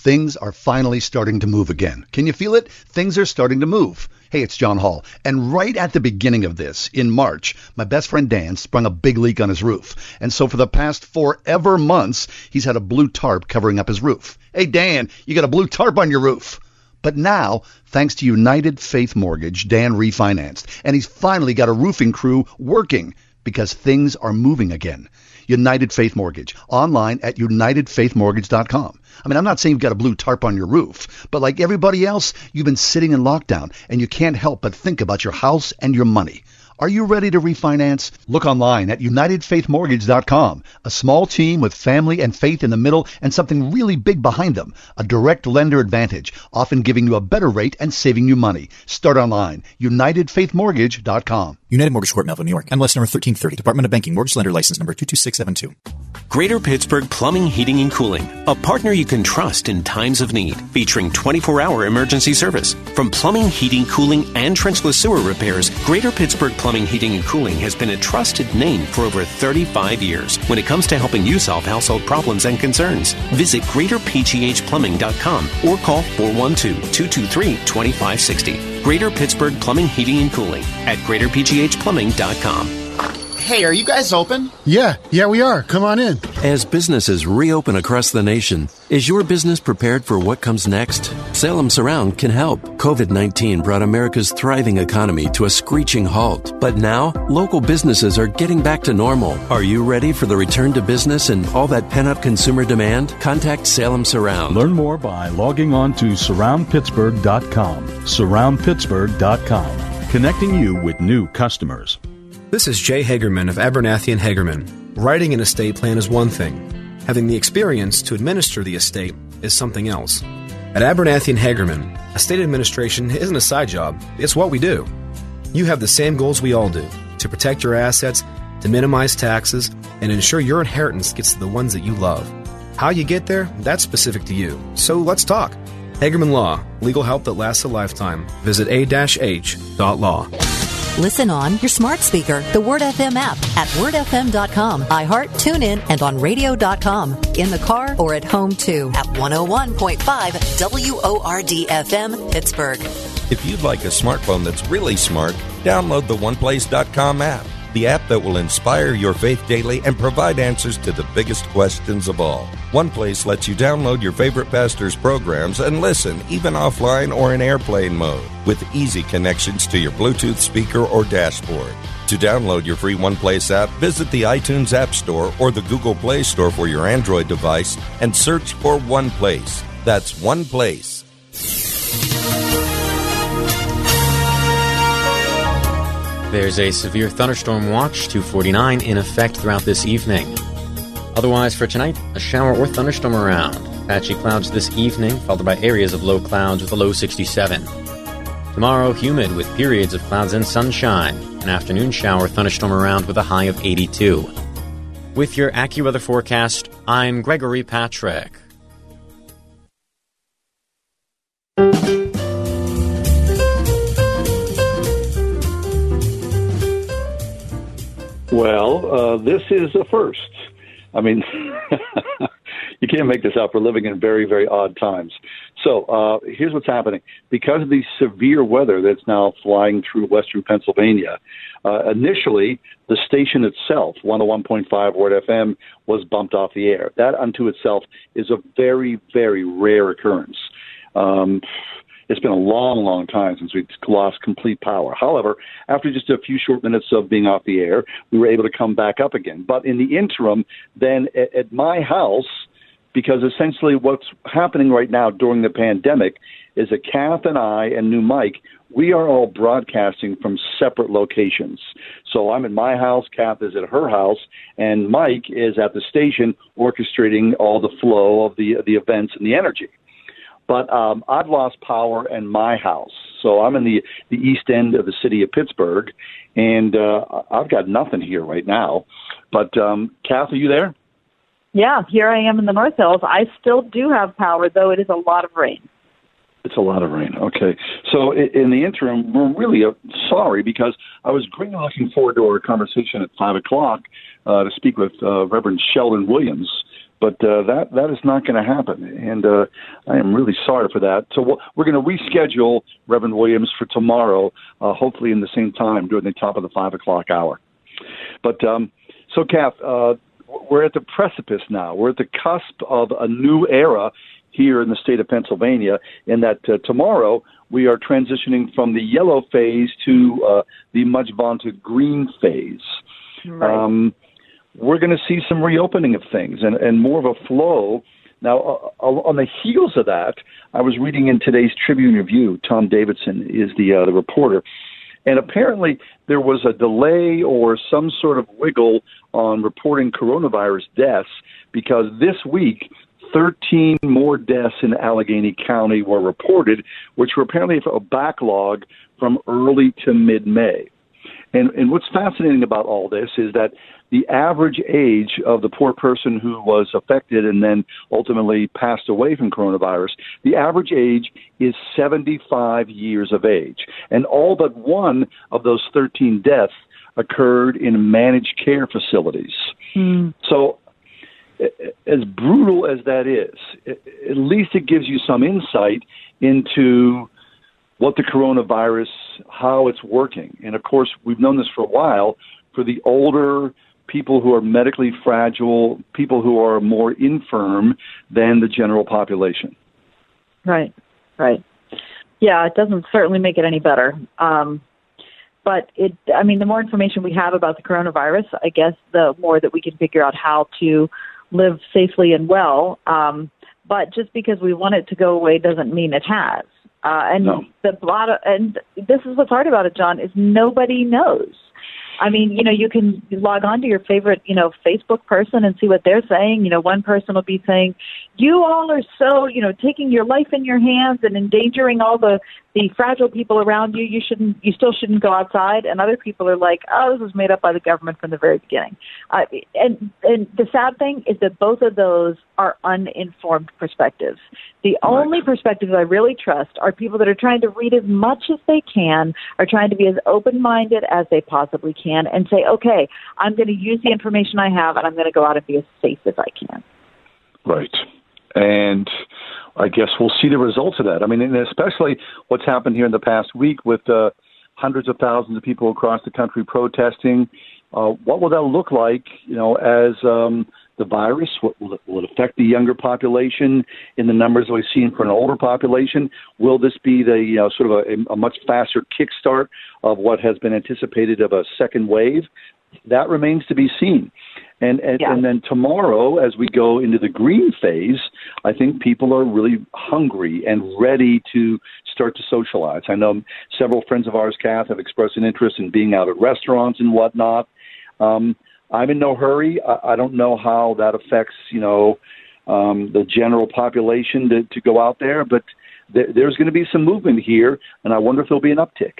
Things are finally starting to move again. Can you feel it? Things are starting to move. Hey, it's John Hall. And right at the beginning of this, in March, my best friend Dan sprung a big leak on his roof. And so for the past forever months, he's had a blue tarp covering up his roof. Hey, Dan, you got a blue tarp on your roof. But now, thanks to United Faith Mortgage, Dan refinanced. And he's finally got a roofing crew working because things are moving again. United Faith Mortgage, online at united faith mortgage dot com. I mean, I'm not saying you've got a blue tarp on your roof, but like everybody else, you've been sitting in lockdown and you can't help but think about your house and your money. Are you ready to refinance? Look online at united faith mortgage dot com. A small team with family and faith in the middle and something really big behind them. A direct lender advantage, often giving you a better rate and saving you money. Start online, united faith mortgage dot com. United Mortgage Corp, Melville, New York. N M L S number thirteen thirty. Department of Banking. Mortgage Lender License number two two six seven two. Greater Pittsburgh Plumbing, Heating, and Cooling. A partner you can trust in times of need. Featuring twenty-four hour emergency service. From plumbing, heating, cooling, and trenchless sewer repairs, Greater Pittsburgh Plumbing, Heating, and Cooling has been a trusted name for over thirty-five years when it comes to helping you solve household problems and concerns. Visit greater p g h plumbing dot com or call four one two, two two three, two five six zero. Greater Pittsburgh Plumbing, Heating, and Cooling at greater p g h plumbing dot com. Hey, are you guys open? Yeah, yeah, we are. Come on in. As businesses reopen across the nation, is your business prepared for what comes next? Salem Surround can help. covid nineteen brought America's thriving economy to a screeching halt. But now, local businesses are getting back to normal. Are you ready for the return to business and all that pent-up consumer demand? Contact Salem Surround. Learn more by logging on to surround pittsburgh dot com. surround pittsburgh dot com. Connecting you with new customers. This is Jay Hagerman of Abernathy and Hagerman. Writing an estate plan is one thing. Having the experience to administer the estate is something else. At Abernathy and Hagerman, estate administration isn't a side job. It's what we do. You have the same goals we all do, to protect your assets, to minimize taxes, and ensure your inheritance gets to the ones that you love. How you get there, that's specific to you. So let's talk. Hagerman Law, legal help that lasts a lifetime. Visit a dash h dot law. Listen on your smart speaker, the Word F M app at word f m dot com, iHeart, TuneIn, and on radio dot com. In the car or at home, too, at one oh one point five W O R D F M, Pittsburgh. If you'd like a smartphone that's really smart, download the one place dot com app, the app that will inspire your faith daily and provide answers to the biggest questions of all. OnePlace lets you download your favorite pastor's programs and listen, even offline or in airplane mode, with easy connections to your Bluetooth speaker or dashboard. To download your free OnePlace app, visit the iTunes App Store or the Google Play Store for your Android device and search for OnePlace. That's OnePlace. There's a severe thunderstorm watch, two forty-nine, in effect throughout this evening. Otherwise, for tonight, a shower or thunderstorm around. Patchy clouds this evening, followed by areas of low clouds with a low sixty-seven. Tomorrow, humid with periods of clouds and sunshine. An afternoon shower thunderstorm around with a high of eighty-two. With your AccuWeather forecast, I'm Gregory Patrick. Well, uh, this is a first. I mean, you can't make this up. We're living in very, very odd times. So uh, here's what's happening. Because of the severe weather that's now flying through western Pennsylvania, uh, initially the station itself, one oh one point five Word F M, was bumped off the air. That unto itself is a very, very rare occurrence. Um It's been a long, long time since we've lost complete power. However, after just a few short minutes of being off the air, we were able to come back up again. But in the interim, then at, at my house, because essentially what's happening right now during the pandemic is that Kath and I and new Mike, we are all broadcasting from separate locations. So I'm in my house, Kath is at her house, and Mike is at the station orchestrating all the flow of the the events and the energy. But um, I've lost power in my house. So I'm in the, the east end of the city of Pittsburgh, and uh, I've got nothing here right now. But, um, Kath, are you there? Yeah, here I am in the North Hills. I still do have power, though it is a lot of rain. It's a lot of rain. Okay. So in the interim, we're really uh, sorry because I was really looking forward to our conversation at five o'clock uh, to speak with uh, Reverend Sheldon Williams, But uh, that that is not going to happen, and uh, I am really sorry for that. So we'll, we're going to reschedule Reverend Williams for tomorrow, uh, hopefully in the same time during the top of the five o'clock hour. But um, so, Kath, uh, we're at the precipice now. We're at the cusp of a new era here in the state of Pennsylvania, in that uh, tomorrow we are transitioning from the yellow phase to uh, the much vaunted green phase. Right. Um, we're going to see some reopening of things and, and more of a flow. Now, uh, on the heels of that, I was reading in today's Tribune Review, Tom Davidson is the uh, the reporter, and apparently there was a delay or some sort of wiggle on reporting coronavirus deaths because this week thirteen more deaths in Allegheny County were reported, which were apparently a backlog from early to mid-May. And, and what's fascinating about all this is that the average age of the poor person who was affected and then ultimately passed away from coronavirus, the average age is seventy-five years of age. And all but one of those thirteen deaths occurred in managed care facilities. Mm. So as brutal as that is, at least it gives you some insight into what the coronavirus, how it's working. And, of course, we've known this for a while. For the older people who are medically fragile, people who are more infirm than the general population. Right, right. Yeah, it doesn't certainly make it any better. Um, but, it, I mean, the more information we have about the coronavirus, I guess the more that we can figure out how to live safely and well. Um, but just because we want it to go away doesn't mean it has. Uh, and no. the bottom, and this is what's hard about it, John, is nobody knows. I mean, you know, you can log on to your favorite, you know, Facebook person and see what they're saying. You know, one person will be saying, you all are so, you know, taking your life in your hands and endangering all the, the fragile people around you. You shouldn't, you still shouldn't go outside. And other people are like, oh, this was made up by the government from the very beginning. Uh, and, and the sad thing is that both of those are uninformed perspectives. The right. only perspectives I really trust are people that are trying to read as much as they can, are trying to be as open-minded as they possibly can, and say, okay, I'm going to use the information I have, and I'm going to go out and be as safe as I can. Right. And I guess we'll see the results of that. I mean, and especially what's happened here in the past week with uh, hundreds of thousands of people across the country protesting. Uh, what will that look like, you know, as um, the virus? What, will, it, will it affect the younger population in the numbers that we've seen for an older population? Will this be the you know, sort of a, a much faster kickstart of what has been anticipated of a second wave? That remains to be seen. And and, yeah. and then tomorrow, as we go into the green phase, I think people are really hungry and ready to start to socialize. I know several friends of ours, Kath, have expressed an interest in being out at restaurants and whatnot. Um, I'm in no hurry. I, I don't know how that affects, you know, um, the general population to, to go out there, but th- there's going to be some movement here, and I wonder if there'll be an uptick.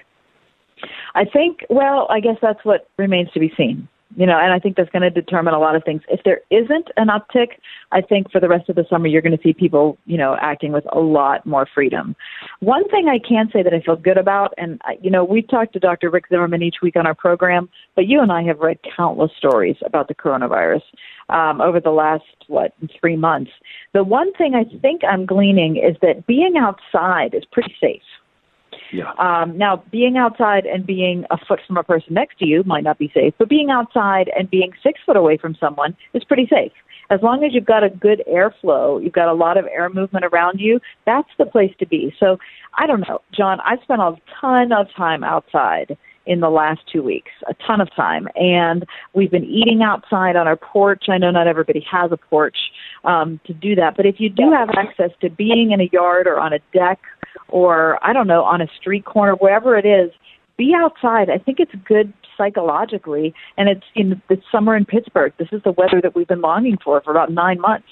I think, well, I guess that's what remains to be seen. You know, and I think that's going to determine a lot of things. If there isn't an uptick, I think for the rest of the summer, you're going to see people, you know, acting with a lot more freedom. One thing I can say that I feel good about, and, you know, we talk to Doctor Rick Zimmerman each week on our program, but you and I have read countless stories about the coronavirus um, over the last, what, three months. The one thing I think I'm gleaning is that being outside is pretty safe. Yeah. Um, now, being outside and being a foot from a person next to you might not be safe, but being outside and being six foot away from someone is pretty safe. As long as you've got a good airflow, you've got a lot of air movement around you, that's the place to be. So, I don't know, John, I've spent a ton of time outside in the last two weeks, a ton of time. And we've been eating outside on our porch. I know not everybody has a porch um, to do that, but if you do have access to being in a yard or on a deck or, I don't know, on a street corner, wherever it is, be outside. I think it's good psychologically, and it's in the summer in Pittsburgh. This is the weather that we've been longing for for about nine months.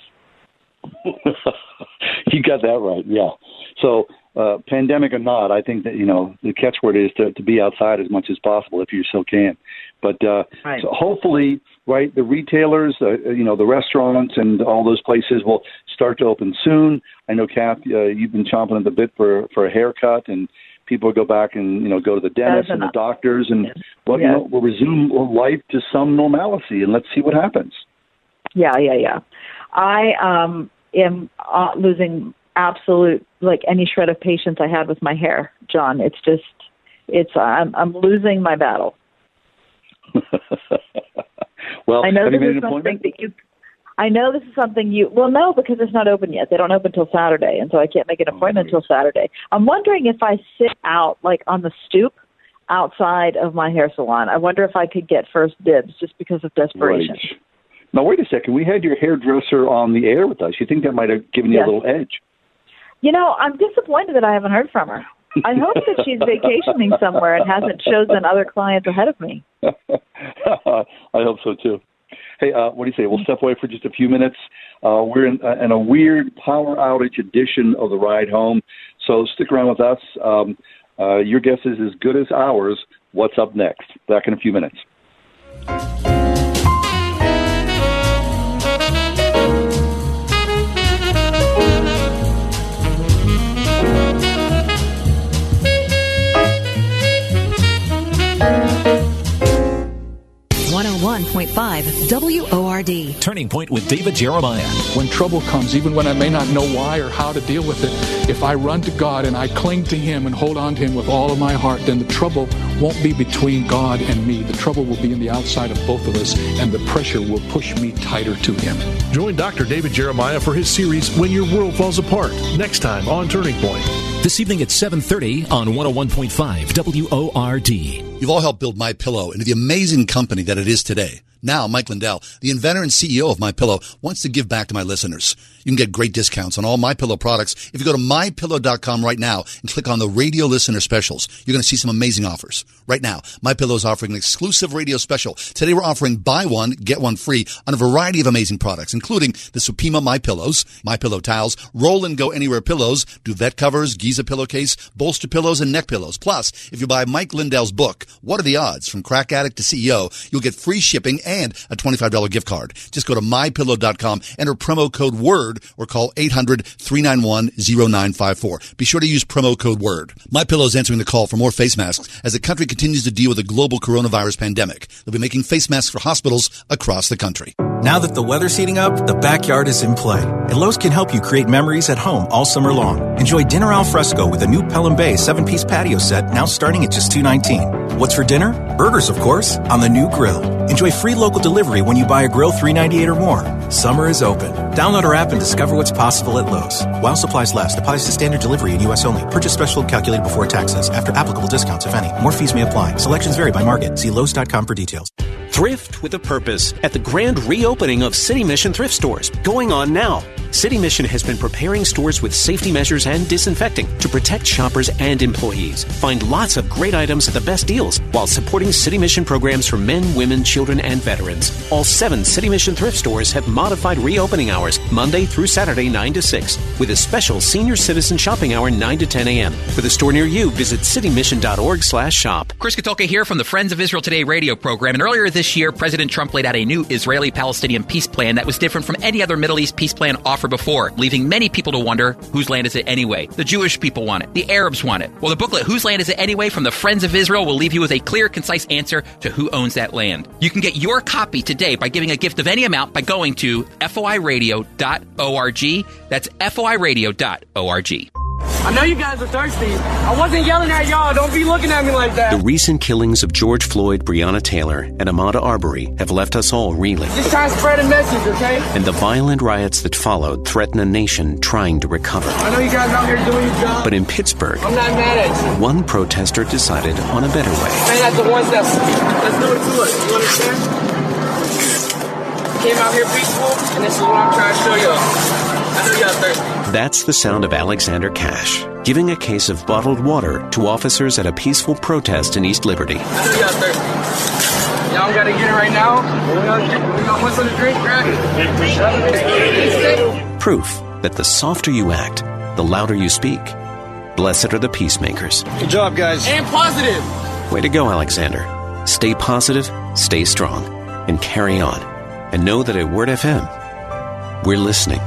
You got that right, yeah. So, uh, pandemic or not, I think that, you know, the catchword is to, to be outside as much as possible if you still can. But uh, right. so hopefully, right, the retailers, uh, you know, the restaurants and all those places will start to open soon. I know, Kath, uh, you've been chomping at the bit for, for a haircut, and people will go back and, you know, go to the dentist and the doctors, and yes. well, yes. you know, we'll resume life to some normalcy, and let's see what happens. Yeah, yeah, yeah. I um, am uh, losing absolute, like any shred of patience I had with my hair, John. It's just, it's, I'm, I'm losing my battle. Well, I know have this you made is an something appointment? that you, I know this is something you, well, no, because it's not open yet. They don't open until Saturday, and so I can't make an appointment until Saturday. I'm wondering if I sit out, like on the stoop outside of my hair salon, I wonder if I could get first dibs just because of desperation. Right. Now, wait a second. We had your hairdresser on the air with us. You think that might have given you Yes. a little edge? You know, I'm disappointed that I haven't heard from her. I hope that she's vacationing somewhere and hasn't chosen other clients ahead of me. I hope so, too. Hey, uh, what do you say? We'll step away for just a few minutes. Uh, we're in, uh, in a weird power outage edition of The Ride Home, so stick around with us. Um, uh, your guess is as good as ours. What's up next? Back in a few minutes. one oh one point five W O R D. Turning Point with David Jeremiah. When trouble comes, even when I may not know why or how to deal with it, if I run to God and I cling to Him and hold on to Him with all of my heart, then the trouble won't be between God and me. The trouble will be in the outside of both of us, and the pressure will push me tighter to Him. Join Doctor David Jeremiah for his series, When Your World Falls Apart, next time on Turning Point. This evening at seven thirty on one oh one point five W O R D. You've all helped build MyPillow into the amazing company that it is today. Now, Mike Lindell, the inventor and C E O of MyPillow, wants to give back to my listeners. You can get great discounts on all MyPillow products if you go to my pillow dot com right now and click on the radio listener specials. You're going to see some amazing offers. Right now, MyPillow is offering an exclusive radio special. Today, we're offering buy one, get one free on a variety of amazing products, including the Supima MyPillows, MyPillow towels, Roll and Go Anywhere pillows, duvet covers, Giza pillowcase, bolster pillows, and neck pillows. Plus, if you buy Mike Lindell's book, What Are the Odds? From Crack Addict to C E O, you'll get free shipping and a twenty-five dollars gift card. Just go to my pillow dot com, enter promo code WORD, or call eight hundred, three nine one, oh nine five four. Be sure to use promo code WORD. MyPillow is answering the call for more face masks as the country continues to deal with the global coronavirus pandemic. They'll be making face masks for hospitals across the country. Now that the weather's heating up, the backyard is in play. And Lowe's can help you create memories at home all summer long. Enjoy dinner al fresco with a new Pelham Bay seven-piece patio set now starting at just two nineteen. What's for dinner? Burgers, of course, on the new grill. Enjoy free local delivery when you buy a grill three ninety-eight or more. Summer is open. Download our app and discover what's possible at Lowe's. While supplies last, applies to standard delivery in U S only. Purchase special calculated before taxes. After applicable discounts, if any. More fees may apply. Selections vary by market. See Lowe's dot com for details. Thrift with a purpose at the grand reopening of City Mission thrift stores, going on now. City Mission has been preparing stores with safety measures and disinfecting to protect shoppers and employees. Find lots of great items at the best deals while supporting City Mission programs for men, women, children, and veterans. All seven City Mission thrift stores have modified reopening hours Monday through Saturday nine to six with a special senior citizen shopping hour nine to ten a.m. For the store near you, visit city mission dot org slash shop. Chris Katulka here from the Friends of Israel Today radio program. And earlier this year, President Trump laid out a new Israeli-Palestinian peace plan that was different from any other Middle East peace plan offered before, leaving many people to wonder, whose land is it anyway? The Jewish people want it. The Arabs want it. Well, the booklet, Whose Land Is It Anyway? From the Friends of Israel will leave you with a clear, concise answer to who owns that land. You can get your copy today by giving a gift of any amount by going to F O I radio dot org. That's F O I radio dot org. I know you guys are thirsty. I wasn't yelling at y'all. Don't be looking at me like that. The recent killings of George Floyd, Breonna Taylor, and Ahmaud Arbery have left us all reeling. Just trying to spread a message, okay? And the violent riots that followed threaten a nation trying to recover. I know you guys out here doing your job. But in Pittsburgh, I'm not mad at you. one protester decided on a better way. Man, that's the one step. Let's do it to it. You understand? Came out here peaceful, and this is what I'm trying to show y'all. I know y'all thirsty. That's the sound of Alexander Cash, giving a case of bottled water to officers at a peaceful protest in East Liberty. I know y'all thirsty. Y'all gotta get it right now. We got one something to drink, grab it. Proof that the softer you act, the louder you speak. Blessed are the peacemakers. Good job, guys. And positive. Way to go, Alexander. Stay positive, stay strong, and carry on. And know that at Word F M, we're listening.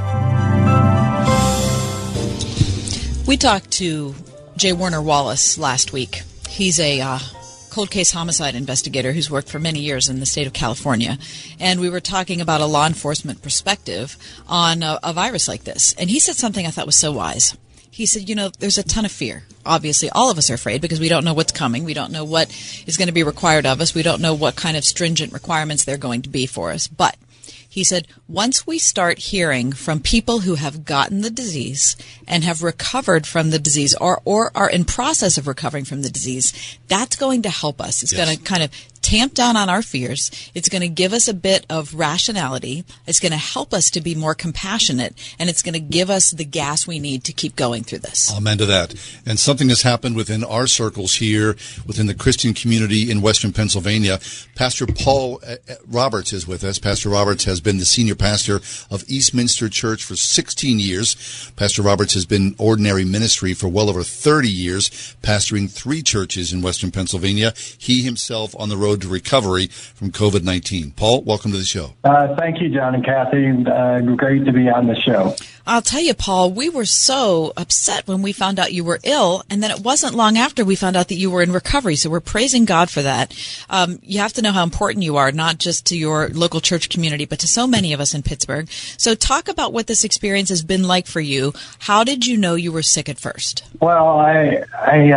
We talked to J. Warner Wallace last week. He's a uh, cold case homicide investigator who's worked for many years in the state of California, and we were talking about a law enforcement perspective on a, a virus like this. And he said something I thought was so wise. He said, you know, there's a ton of fear. Obviously, all of us are afraid because we don't know what's coming. We don't know what is going to be required of us. We don't know what kind of stringent requirements they're going to be for us. But he said, once we start hearing from people who have gotten the disease and have recovered from the disease or, or are in process of recovering from the disease, that's going to help us. It's yes. going to kind of tamp down on our fears. It's going to give us a bit of rationality. It's going to help us to be more compassionate, and it's going to give us the gas we need to keep going through this. Amen to that. And something has happened within our circles here, within the Christian community in Western Pennsylvania. Pastor Paul Roberts is with us. Pastor Roberts has been the senior pastor of Eastminster Church for sixteen years. Pastor Roberts has been ordinary ministry for well over thirty years, pastoring three churches in Western Pennsylvania. He himself on the road to recovery from COVID nineteen. Paul, welcome to the show. Uh, thank you, John and Kathy. Uh, great to be on the show. I'll tell you, Paul, we were so upset when we found out you were ill, and then it wasn't long after we found out that you were in recovery, so we're praising God for that. Um, you have to know how important you are, not just to your local church community, but to so many of us in Pittsburgh. So talk about what this experience has been like for you. How did you know you were sick at first? Well, I, I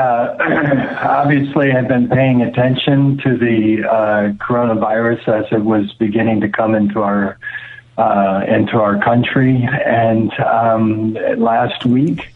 uh, obviously had been paying attention to the uh, coronavirus as it was beginning to come into our Uh, into our country, and um, last week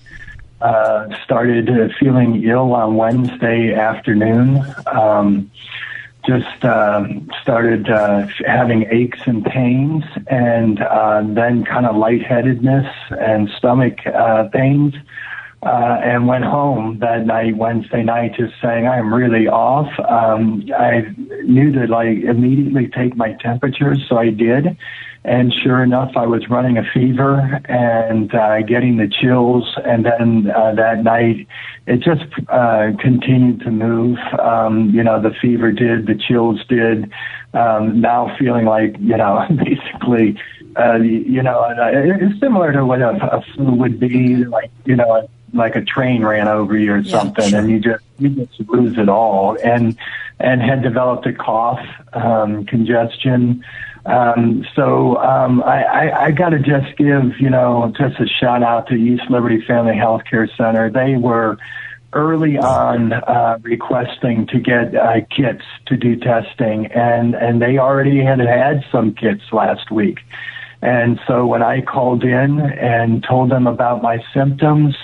uh, started uh, feeling ill on Wednesday afternoon. Um, just uh, started uh, having aches and pains, and uh, then kind of lightheadedness and stomach uh, pains. Uh, and went home that night, Wednesday night, just saying, I'm really off. Um, I knew to like immediately take my temperature, so I did. And sure enough, I was running a fever and uh, getting the chills. And then uh, that night, it just uh, continued to move. Um, you know, the fever did, the chills did. Um, now feeling like, you know, basically, uh, you know, it's similar to what a, a flu would be, like, you know, like a train ran over you or yeah, something, sure. and you just you just lose it all. And and had developed a cough, um, congestion. Um, so um, I, I, I got to just give you know just a shout out to East Liberty Family Health Care Center. They were early on uh, requesting to get uh, kits to do testing, and and they already had had some kits last week. And so when I called in and told them about my symptoms,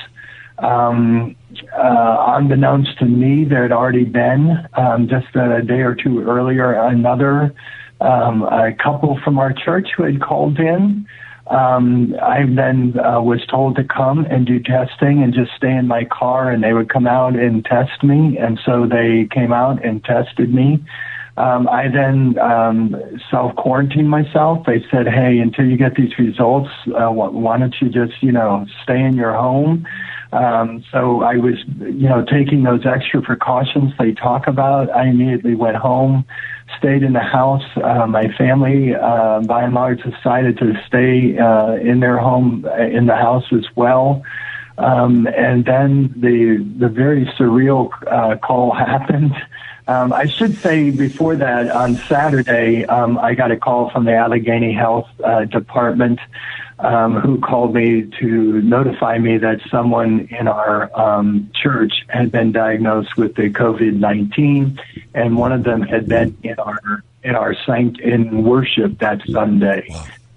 Um, uh, unbeknownst to me, there had already been, um, just a day or two earlier, another, um, a couple from our church who had called in. Um, I then uh, was told to come and do testing and just stay in my car, and they would come out and test me. And so they came out and tested me. Um, I then um, self-quarantined myself. They said, hey, until you get these results, uh, why don't you just, you know, stay in your home? Um, so I was, you know, taking those extra precautions they talk about. I immediately went home, stayed in the house. Uh, my family, uh, by and large, decided to stay uh, in their home, in the house as well. Um, and then the the very surreal uh, call happened. Um, I should say before that, on Saturday, um, I got a call from the Allegheny Health uh, Department, um, who called me to notify me that someone in our um, church had been diagnosed with the COVID nineteen, and one of them had been in our in our sanct in worship that Sunday.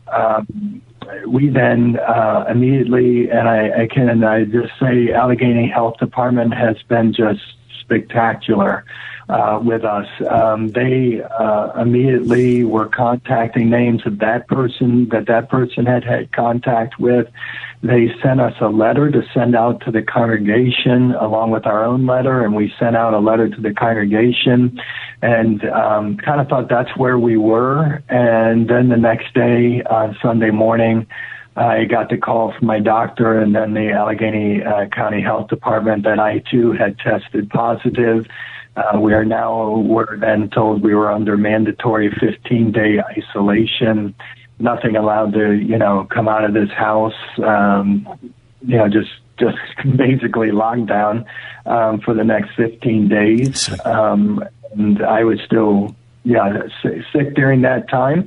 Um, we then uh, immediately, and I, I can I just say, Allegheny Health Department has been just spectacular. Uh, with us. Um, they uh, immediately were contacting names of that person that that person had had contact with. They sent us a letter to send out to the congregation along with our own letter, and we sent out a letter to the congregation and um, kind of thought that's where we were. And then the next day, on Sunday morning, I got the call from my doctor and then the Allegheny uh, County Health Department that I, too, had tested positive. Uh, we are now, we're then told we were under mandatory fifteen-day isolation, nothing allowed to, you know, come out of this house, um, you know, just just basically locked down um, for the next fifteen days. Um, and I was still, yeah, sick during that time.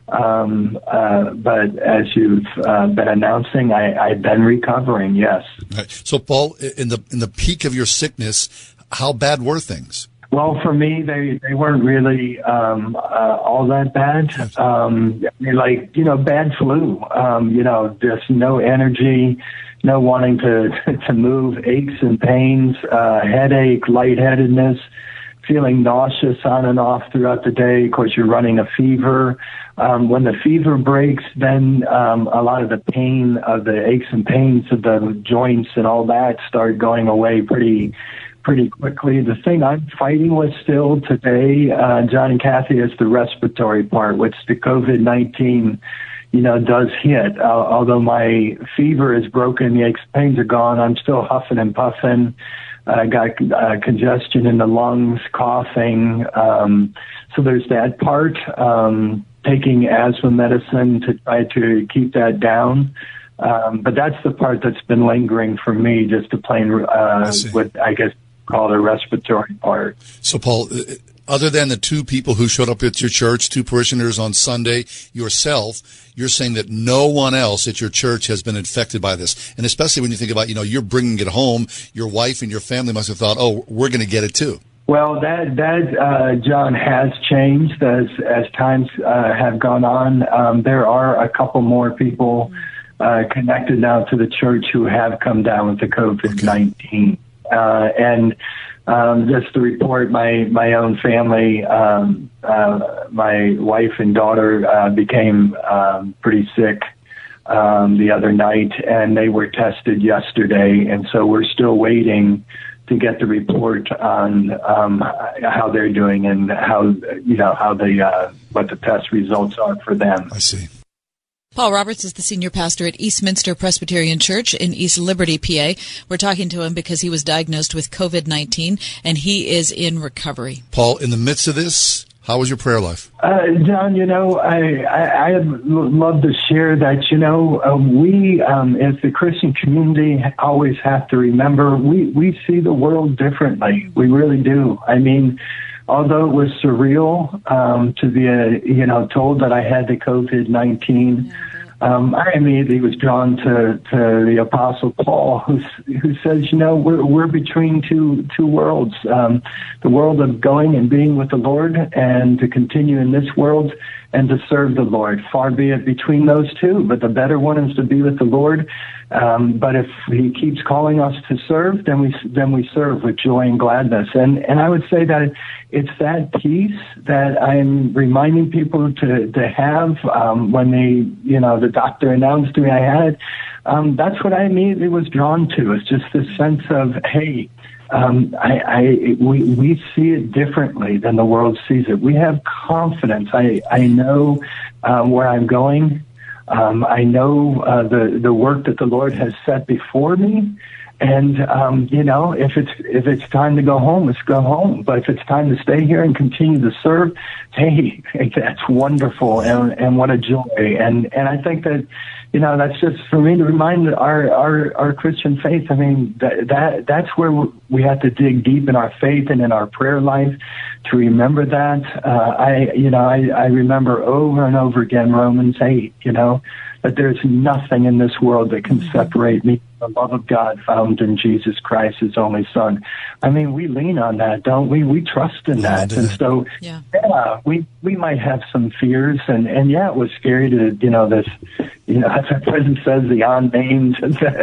Um, uh, but as you've uh, been announcing, I, I've been recovering. Yes. Right. So, Paul, in the in the peak of your sickness, how bad were things? Well, for me, they, they weren't really um, uh, all that bad. Um, like, you know, bad flu. Um, you know, just no energy, no wanting to to move, aches and pains, uh, headache, lightheadedness, feeling nauseous on and off throughout the day. Of course, you're running a fever. Um, when the fever breaks, then um, a lot of the pain of the aches and pains of the joints and all that start going away pretty pretty quickly. The thing I'm fighting with still today, uh, John and Kathy, is the respiratory part, which the COVID nineteen, you know, does hit. Uh, although my fever is broken, the aches and pains are gone, I'm still huffing and puffing. I got uh, congestion in the lungs, coughing. Um, so there's that part. Um, taking asthma medicine to try to keep that down. Um, but that's the part that's been lingering for me, just the plain, uh, what I guess call the respiratory part. So, Paul, other than the two people who showed up at your church, two parishioners on Sunday, yourself, you're saying that no one else at your church has been infected by this. And especially when you think about, you know, you're bringing it home, your wife and your family must have thought, oh, we're going to get it too. Well, that, that uh, John, has changed as, as times uh, have gone on. Um, there are a couple more people uh, connected now to the church who have come down with the COVID nineteen. Okay. Uh, and um, just to report, my, my own family, um, uh, my wife and daughter uh, became um, pretty sick um, the other night, and they were tested yesterday, and so we're still waiting to get the report on um, how they're doing and how, you know, how the uh, what the test results are for them. I see. Paul Roberts is the senior pastor at Eastminster Presbyterian Church in East Liberty, P A. We're talking to him because he was diagnosed with COVID nineteen, and he is in recovery. Paul, in the midst of this, how was your prayer life? Uh, John, you know, I, I, I'd love to share that, you know, uh, we, um, as the Christian community, always have to remember we, we see the world differently. We really do. I mean, although it was surreal um, to be, uh, you know, told that I had the COVID nineteen, um, I immediately was drawn to, to the Apostle Paul, who who says, you know, we're we're between two two worlds, um, the world of going and being with the Lord, and to continue in this world and to serve the Lord. Far be it between those two, but the better one is to be with the Lord. Um, but if He keeps calling us to serve, then we then we serve with joy and gladness. And and I would say that it's that peace that I'm reminding people to to have um, when they, you know, the doctor announced to me I had it. Um, that's what I immediately was drawn to. It's just this sense of, hey, um, I, I we we see it differently than the world sees it. We have confidence. I I know um, where I'm going. Um, I know uh, the the work that the Lord has set before me, and um, you know, if it's if it's time to go home, let's go home. But if it's time to stay here and continue to serve, hey, that's wonderful, and and what a joy. And and I think that, you know, that's just for me to remind our our, our Christian faith. I mean, that, that that's where we have to dig deep in our faith and in our prayer life to remember that. Uh, I, you know, I, I remember over and over again Romans eight, you know, that there's nothing in this world that can separate me from the love of God found in Jesus Christ, His only Son. I mean, we lean on that, don't we? We trust in that. And so, yeah, yeah we, we might have some fears, and, and yeah, it was scary to, you know, this, you know, as the president says, the unnamed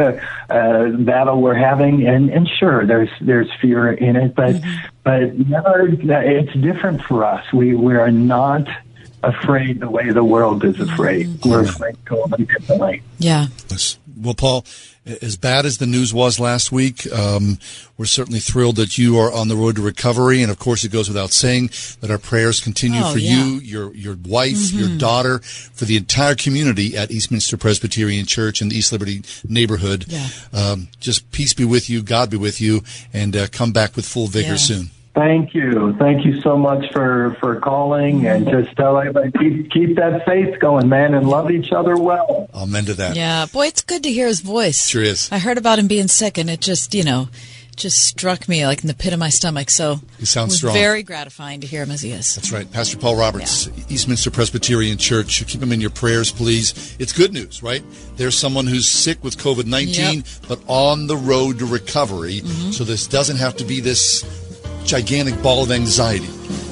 uh, battle we're having, and, and sure, there's there's fear in it, but mm-hmm. but never, it's different for us. We we are not afraid the way the world is afraid. Mm-hmm. We're afraid totally differently. Yeah. Well, Paul, as bad as the news was last week, um, we're certainly thrilled that you are on the road to recovery. And, of course, it goes without saying that our prayers continue oh, for yeah. you, your your wife, mm-hmm. your daughter, for the entire community at Eastminster Presbyterian Church in the East Liberty neighborhood. Yeah. Um, just peace be with you, God be with you, and uh, come back with full vigor yeah. soon. Thank you. Thank you so much for, for calling, and just tell everybody, keep, keep that faith going, man, and love each other well. Amen to that. Yeah. Boy, it's good to hear his voice. Sure is. I heard about him being sick, and it just, you know, just struck me like in the pit of my stomach. So he sounds it was strong. Very gratifying to hear him as he is. That's right. Pastor Paul Roberts, yeah. Eastminster Presbyterian Church. Keep him in your prayers, please. It's good news, right? There's someone who's sick with COVID nineteen, yep. but on the road to recovery. Mm-hmm. So this doesn't have to be this gigantic ball of anxiety.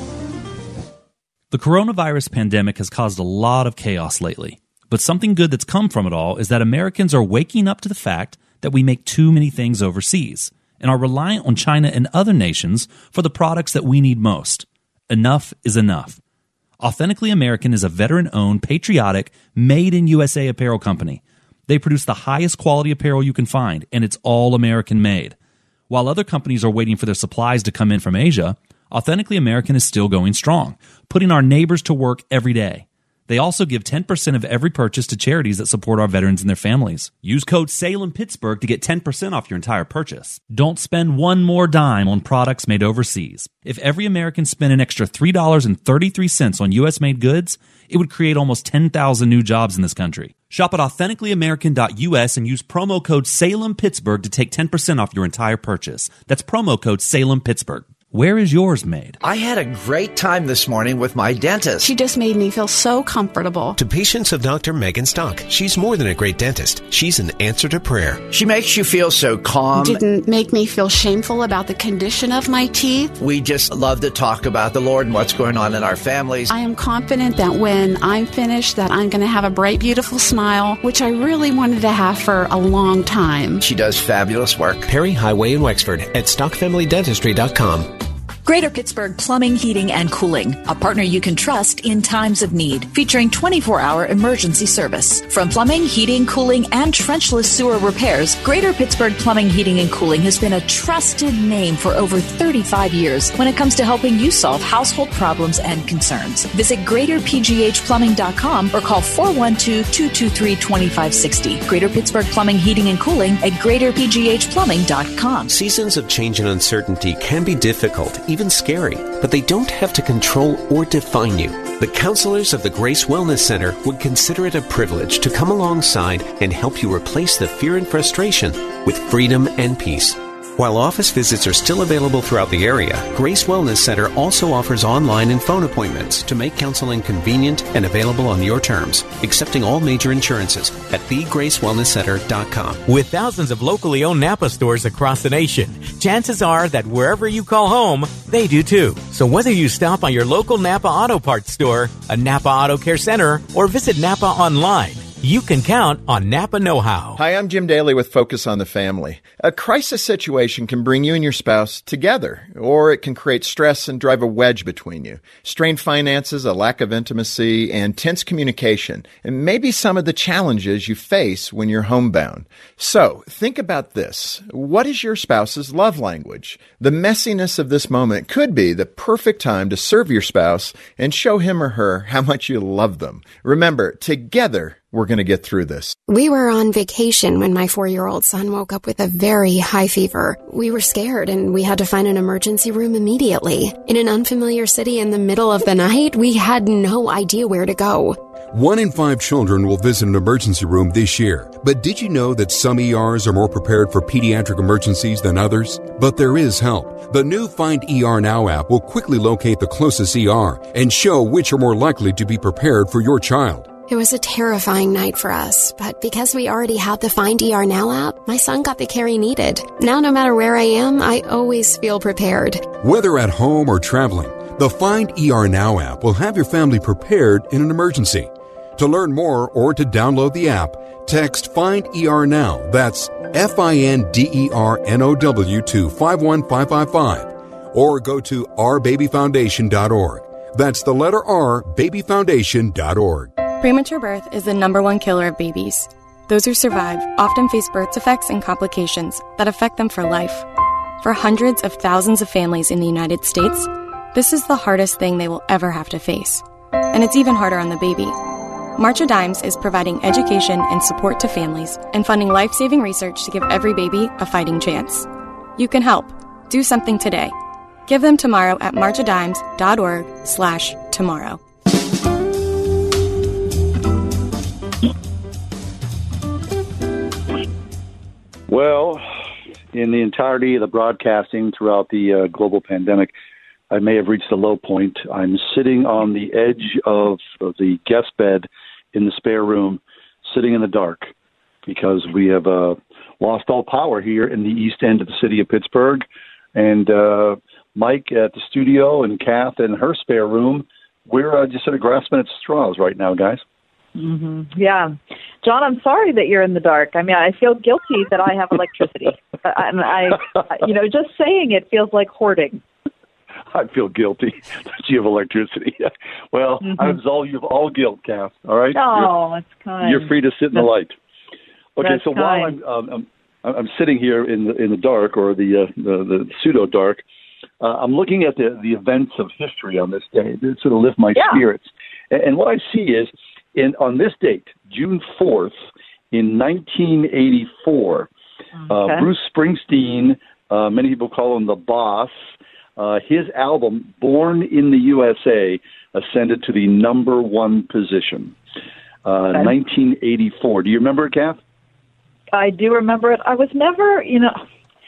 The coronavirus pandemic has caused a lot of chaos lately. But something good that's come from it all is that Americans are waking up to the fact that we make too many things overseas and are reliant on China and other nations for the products that we need most. Enough is enough. Authentically American is a veteran-owned, patriotic, made-in-U S A apparel company. They produce the highest quality apparel you can find, and it's all American-made. While other companies are waiting for their supplies to come in from Asia, Authentically American is still going strong, putting our neighbors to work every day. They also give ten percent of every purchase to charities that support our veterans and their families. Use code Salem Pittsburgh to get ten percent off your entire purchase. Don't spend one more dime on products made overseas. If every American spent an extra three dollars and thirty-three cents on U S-made goods, it would create almost ten thousand new jobs in this country. Shop at authentically american dot U S and use promo code Salem Pittsburgh to take ten percent off your entire purchase. That's promo code Salem Pittsburgh. Where is yours made? I had a great time this morning with my dentist. She just made me feel so comfortable. To patients of Doctor Megan Stock, she's more than a great dentist. She's an answer to prayer. She makes you feel so calm. Didn't make me feel shameful about the condition of my teeth. We just love to talk about the Lord and what's going on in our families. I am confident that when I'm finished, that I'm going to have a bright, beautiful smile, which I really wanted to have for a long time. She does fabulous work. Perry Highway in Wexford at stock family dentistry dot com. Greater Pittsburgh Plumbing, Heating, and Cooling, a partner you can trust in times of need, featuring twenty-four hour emergency service. From plumbing, heating, cooling, and trenchless sewer repairs, Greater Pittsburgh Plumbing, Heating, and Cooling has been a trusted name for over thirty-five years when it comes to helping you solve household problems and concerns. Visit greater p g h plumbing dot com or call four one two, two two three, two five six zero. Greater Pittsburgh Plumbing, Heating, and Cooling at greater p g h plumbing dot com. Seasons of change and uncertainty can be difficult, even scary, but they don't have to control or define you. The counselors of the Grace Wellness Center would consider it a privilege to come alongside and help you replace the fear and frustration with freedom and peace. While office visits are still available throughout the area, Grace Wellness Center also offers online and phone appointments to make counseling convenient and available on your terms, accepting all major insurances at the grace wellness center dot com. With thousands of locally owned Napa stores across the nation, chances are that wherever you call home, they do too. So whether you stop by your local Napa Auto Parts store, a Napa Auto Care Center, or visit Napa online, you can count on Napa Know-How. Hi, I'm Jim Daly with Focus on the Family. A crisis situation can bring you and your spouse together, or it can create stress and drive a wedge between you. Strained finances, a lack of intimacy, and tense communication, and maybe some of the challenges you face when you're homebound. So, think about this. What is your spouse's love language? The messiness of this moment could be the perfect time to serve your spouse and show him or her how much you love them. Remember, together, we're going to get through this. We were on vacation when my four-year-old son woke up with a very high fever. We were scared and we had to find an emergency room immediately. In an unfamiliar city in the middle of the night, we had no idea where to go. One in five children will visit an emergency room this year. But did you know that some E Rs are more prepared for pediatric emergencies than others? But there is help. The new Find E R Now app will quickly locate the closest E R and show which are more likely to be prepared for your child. It was a terrifying night for us, but because we already had the Find E R Now app, my son got the care he needed. Now, no matter where I am, I always feel prepared. Whether at home or traveling, the Find E R Now app will have your family prepared in an emergency. To learn more or to download the app, text Find E R Now. That's F I N D E R N O W to five one five five five. Or go to r baby foundation dot org. That's the letter R, baby foundation dot org. Premature birth is the number one killer of babies. Those who survive often face birth defects and complications that affect them for life. For hundreds of thousands of families in the United States, this is the hardest thing they will ever have to face. And it's even harder on the baby. March of Dimes is providing education and support to families and funding life-saving research to give every baby a fighting chance. You can help. Do something today. Give them tomorrow at march of dimes dot org slash tomorrow. Well, in the entirety of the broadcasting throughout the uh, global pandemic, I may have reached a low point. I'm sitting on the edge of, of the guest bed in the spare room, sitting in the dark, because we have uh, lost all power here in the east end of the city of Pittsburgh. And uh, Mike at the studio and Kath in her spare room, we're uh, just sort of grasping at straws right now, guys. Mm-hmm. Yeah. John, I'm sorry that you're in the dark. I mean, I feel guilty that I have electricity. And I, you know, just saying it feels like hoarding. I feel guilty that you have electricity. Well, mm-hmm. I absolve you of all guilt, Kath. All right? Oh, you're, that's kind. You're free to sit in the light. Okay, that's so kind. while I'm, um, I'm I'm sitting here in the in the dark, or the uh, the, the pseudo dark, uh, I'm looking at the the events of history on this day to sort of lift my yeah. spirits. And, and what I see is, in on this date, June fourth, in nineteen eighty-four, okay. uh, Bruce Springsteen, uh, many people call him the Boss. Uh, his album, Born in the U S A, ascended to the number one position. Uh, okay. nineteen eighty-four. Do you remember it, Kath? I do remember it. I was never, you know,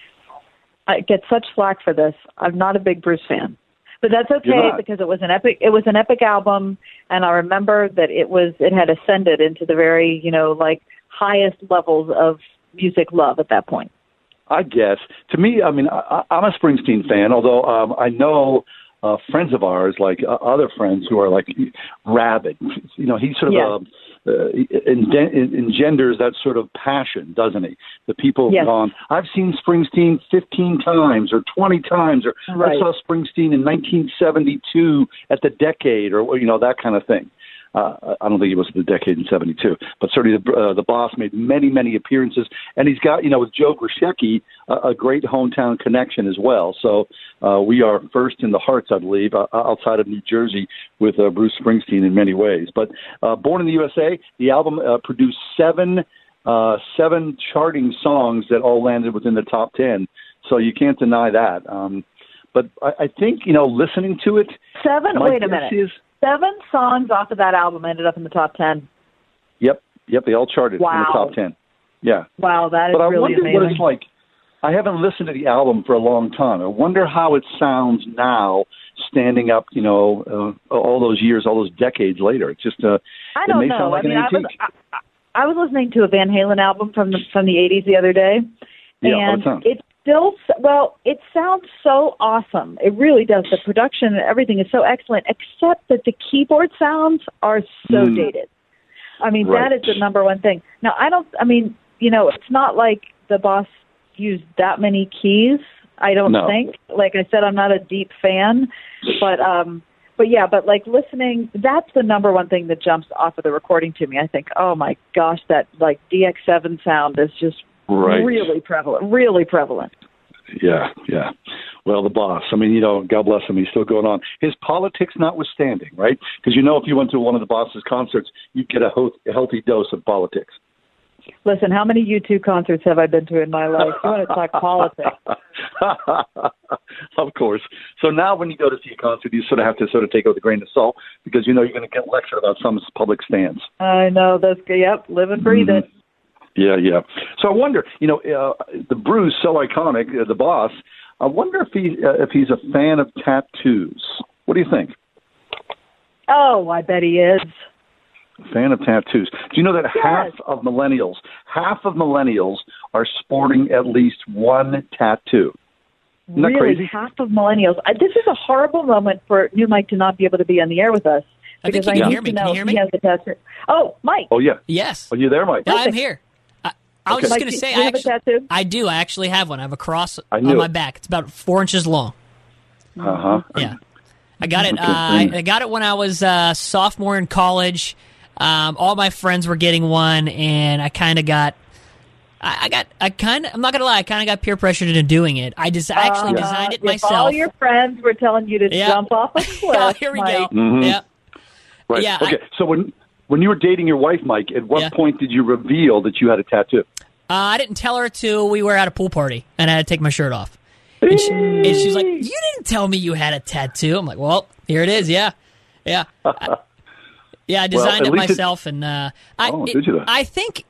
I get such flack for this. I'm not a big Bruce fan, but that's okay because it was an epic. It was an epic album, and I remember that it was. It had ascended into the very, you know, like highest levels of music love at that point. I guess. To me, I mean, I, I'm a Springsteen fan, although um, I know uh, friends of ours, like uh, other friends who are like rabid. You know, he sort of yeah. uh, uh, enden- engenders that sort of passion, doesn't he? The people have yes. gone, I've seen Springsteen fifteen times or twenty times, or right. I saw Springsteen in nineteen seventy-two at the Decade, or, you know, that kind of thing. Uh, I don't think he was at the Decade in seventy-two, but certainly the, uh, the Boss made many, many appearances. And he's got, you know, with Joe Grishecki, uh, a great hometown connection as well. So uh, we are first in the hearts, I believe, uh, outside of New Jersey with uh, Bruce Springsteen in many ways. But uh, Born in the U S A, the album uh, produced seven, uh, seven charting songs that all landed within the top ten. So you can't deny that. Um, but I, I think, you know, listening to it. Seven? Wait a minute. Is, Seven songs off of that album ended up in the top ten. Yep, yep, they all charted wow. in the top ten. Yeah. Wow, that is but really amazing. But I wonder what it's like. I haven't listened to the album for a long time. I wonder how it sounds now, standing up, you know, uh, all those years, all those decades later. It's just, uh, I don't it may know. sound like I mean, an I was, I, I was listening to a Van Halen album from the from the eighties the other day, yeah, and it's still, well, it sounds so awesome. It really does. The production and everything is so excellent, except that the keyboard sounds are so mm. dated. I mean, right. that is the number one thing. Now, I don't, I mean, you know, it's not like the Boss used that many keys, I don't no. think. Like I said, I'm not a deep fan, but, um, but yeah, but like listening, that's the number one thing that jumps off of the recording to me. I think, oh my gosh, that like D X seven sound is just right. really prevalent, really prevalent. Yeah, yeah. Well, the Boss, I mean, you know, God bless him, he's still going on. His politics notwithstanding, right? Because you know if you went to one of the Boss's concerts, you'd get a, ho- a healthy dose of politics. Listen, how many U two concerts have I been to in my life? You want to talk politics. Of course. So now when you go to see a concert, you sort of have to sort of take it with a grain of salt because you know you're going to get lectured about some public stance. I know. That's good. Yep, live and breathe mm-hmm. it. Yeah, yeah. So I wonder, you know, uh, the Bruce, so iconic, uh, the Boss, I wonder if, he, uh, if he's a fan of tattoos. What do you think? Oh, I bet he is. Fan of tattoos. Do you know that yes. half of millennials, half of millennials are sporting at least one tattoo? Isn't really? that crazy? Half of millennials. I, this is a horrible moment for new Mike to not be able to be on the air with us. Because I think you I can need hear me. to know Can you hear me? He has a tattoo. Oh, Mike. Oh, yeah. Yes. Are you there, Mike? Yeah, I'm here. I, I was okay. just going to say, do you I have actually, a tattoo? I do. I actually have one. I have a cross I on knew my it. back. It's about four inches long. Uh huh. Yeah. I got it. Uh, I, I got it when I was uh, sophomore in college. Um, all my friends were getting one, and I kind of got. I, I got. I kind of. I'm not gonna lie. I kind of got peer pressured into doing it. I just. I actually uh, designed it if myself. All your friends were telling you to yep. jump off a cliff. Yeah, here we Mike. go. Mm-hmm. Yeah. Right. Yeah, okay. I, so when when you were dating your wife, Mike, at what yeah. point did you reveal that you had a tattoo? Uh, I didn't tell her till we were at a pool party, and I had to take my shirt off. And, she, and she's like, "You didn't tell me you had a tattoo." I'm like, "Well, here it is. Yeah, yeah, I, yeah." I designed well, it myself, it, and uh, I, oh, it, did you? I think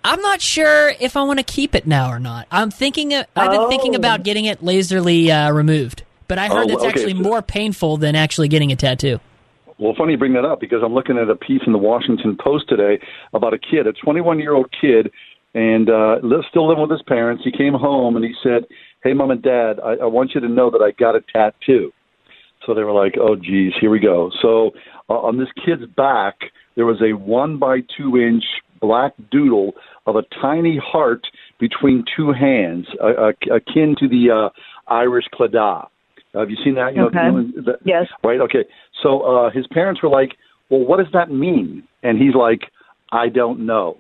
I'm not sure if I want to keep it now or not. I'm thinking. Of, I've been Oh. thinking about getting it laserly uh, removed, but I heard Oh, that's okay. actually more painful than actually getting a tattoo. Well, funny you bring that up because I'm looking at a piece in the Washington Post today about a kid, a twenty-one-year-old kid, and uh, li- still living with his parents. He came home and he said, "Hey, Mom and Dad, I, I want you to know that I got a tattoo." So they were like, "Oh, geez, here we go." So uh, on this kid's back, there was a one by two inch black doodle of a tiny heart between two hands, uh, uh, akin to the uh, Irish Claddagh. Have you seen that? You Okay. know, you know, that, Yes. Right. Okay. So uh, his parents were like, "Well, what does that mean?" And he's like, "I don't know."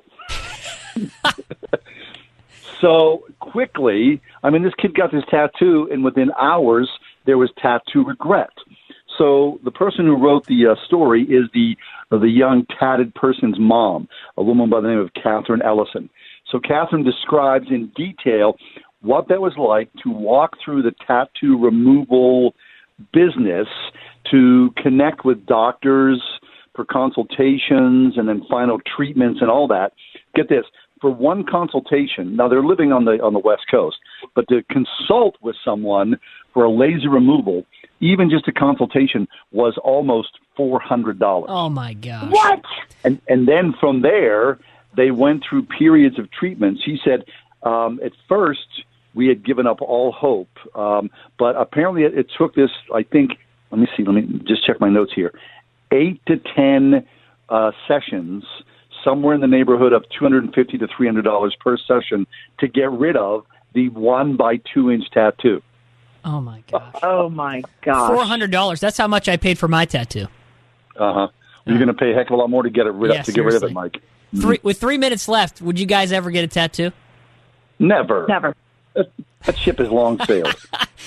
So quickly, I mean, this kid got this tattoo, and within hours, there was tattoo regret. So the person who wrote the uh, story is the uh, the young tatted person's mom, a woman by the name of Catherine Ellison. So Catherine describes in detail what that was like to walk through the tattoo removal business, to connect with doctors for consultations and then final treatments and all that. Get this, for one consultation, now they're living on the on the West Coast, but to consult with someone for a laser removal, even just a consultation, was almost four hundred dollars. Oh my gosh! What? And and then from there, they went through periods of treatments. He said, um, at first, we had given up all hope, um, but apparently it, it took this, I think, let me see, let me just check my notes here, eight to ten uh, sessions, somewhere in the neighborhood of two hundred fifty to three hundred dollars per session to get rid of the one by two inch tattoo. Oh my gosh! Oh my gosh! Four hundred dollars. That's how much I paid for my tattoo. Uh huh. You're going to pay a heck of a lot more to get it rid Yeah, of, to get rid of it, seriously. Mike. Three with three minutes left. Would you guys ever get a tattoo? Never. Never. That, that ship has long sailed.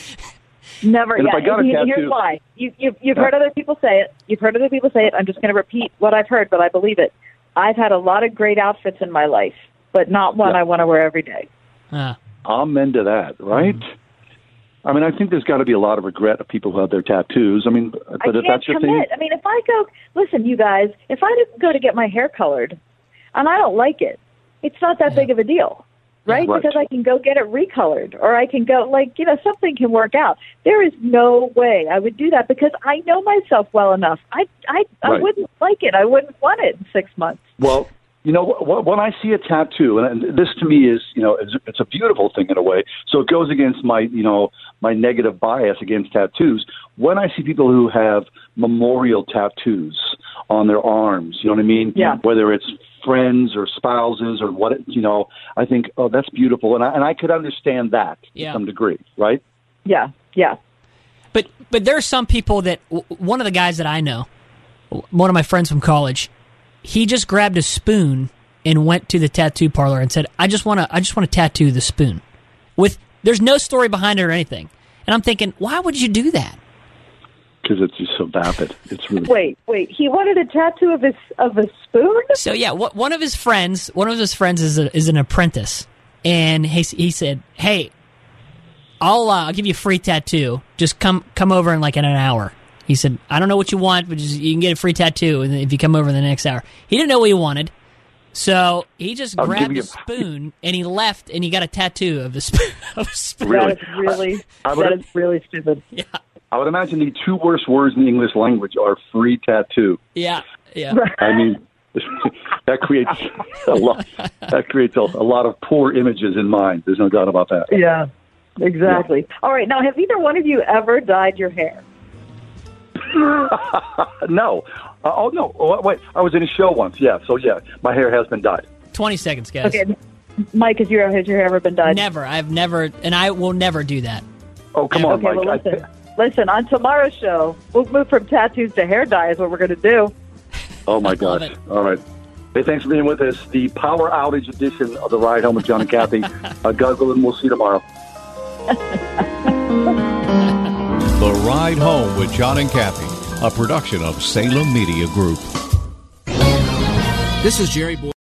Never. And if yeah. I got a And tattoo- here's why. You, you've you've heard other people say it. You've heard other people say it. I'm just going to repeat what I've heard, but I believe it. I've had a lot of great outfits in my life, but not one Yeah. I want to wear every day. Uh, Amen to that, right? I mean, I think there's got to be a lot of regret of people who have their tattoos. I mean, but I if can't that's your commit. thing, I mean, if I go, listen, you guys, if I didn't go to get my hair colored, and I don't like it, it's not that big of a deal, right? Right. Because I can go get it recolored, or I can go, like, you know, something can work out. There is no way I would do that because I know myself well enough. I, I, I Right. wouldn't like it. I wouldn't want it in six months. well, you know, wh- when I see a tattoo, and this to me is, you know, it's, it's a beautiful thing in a way. So it goes against my, you know, my negative bias against tattoos. When I see people who have memorial tattoos on their arms, you know what I mean? Yeah. Whether it's friends or spouses or what, you know, I think, oh, that's beautiful, and I and I could understand that Yeah. to some degree, right? Yeah, yeah. But but there are some people that w- one of the guys that I know, one of my friends from college, he just grabbed a spoon and went to the tattoo parlor and said, "I just want to I just want to tattoo the spoon." With there's no story behind it or anything. And I'm thinking, why would you do that? Because it's just so vapid. It's really Wait, wait. He wanted a tattoo of his of a spoon. So yeah, wh- one of his friends, one of his friends is a, is an apprentice, and he he said, "Hey, I'll uh, I'll give you a free tattoo. Just come come over in like in an hour." He said, "I don't know what you want, but just, you can get a free tattoo and if you come over in the next hour." He didn't know what he wanted, so he just I'll grabbed give you a a- spoon and he left, and he got a tattoo of the spoon. Of a spoon. Really? That is really I would- that is really stupid. Yeah, I would imagine the two worst words in the English language are free tattoo. yeah, yeah. I mean, that creates a lot. That creates a, a lot of poor images in mind. There's no doubt about that. Yeah, exactly. All right. Now, have either one of you ever dyed your hair? No. Uh, oh no. Oh, wait. I was in a show once. Yeah. So yeah, my hair has been dyed. Twenty seconds, guys. Okay, Mike, has your has your hair ever been dyed? Never. I've never, and I will never do that. Oh come on, Okay, Mike. well, I- listen. Listen, on tomorrow's show, we'll move from tattoos to hair dye is what we're going to do. oh my Love gosh. it. All right. Hey, thanks for being with us. The power outage edition of the Ride Home with John and Kathy. uh, Guzzle, and we'll see you tomorrow. The Ride Home with John and Kathy, a production of Salem Media Group. This is Jerry Boy.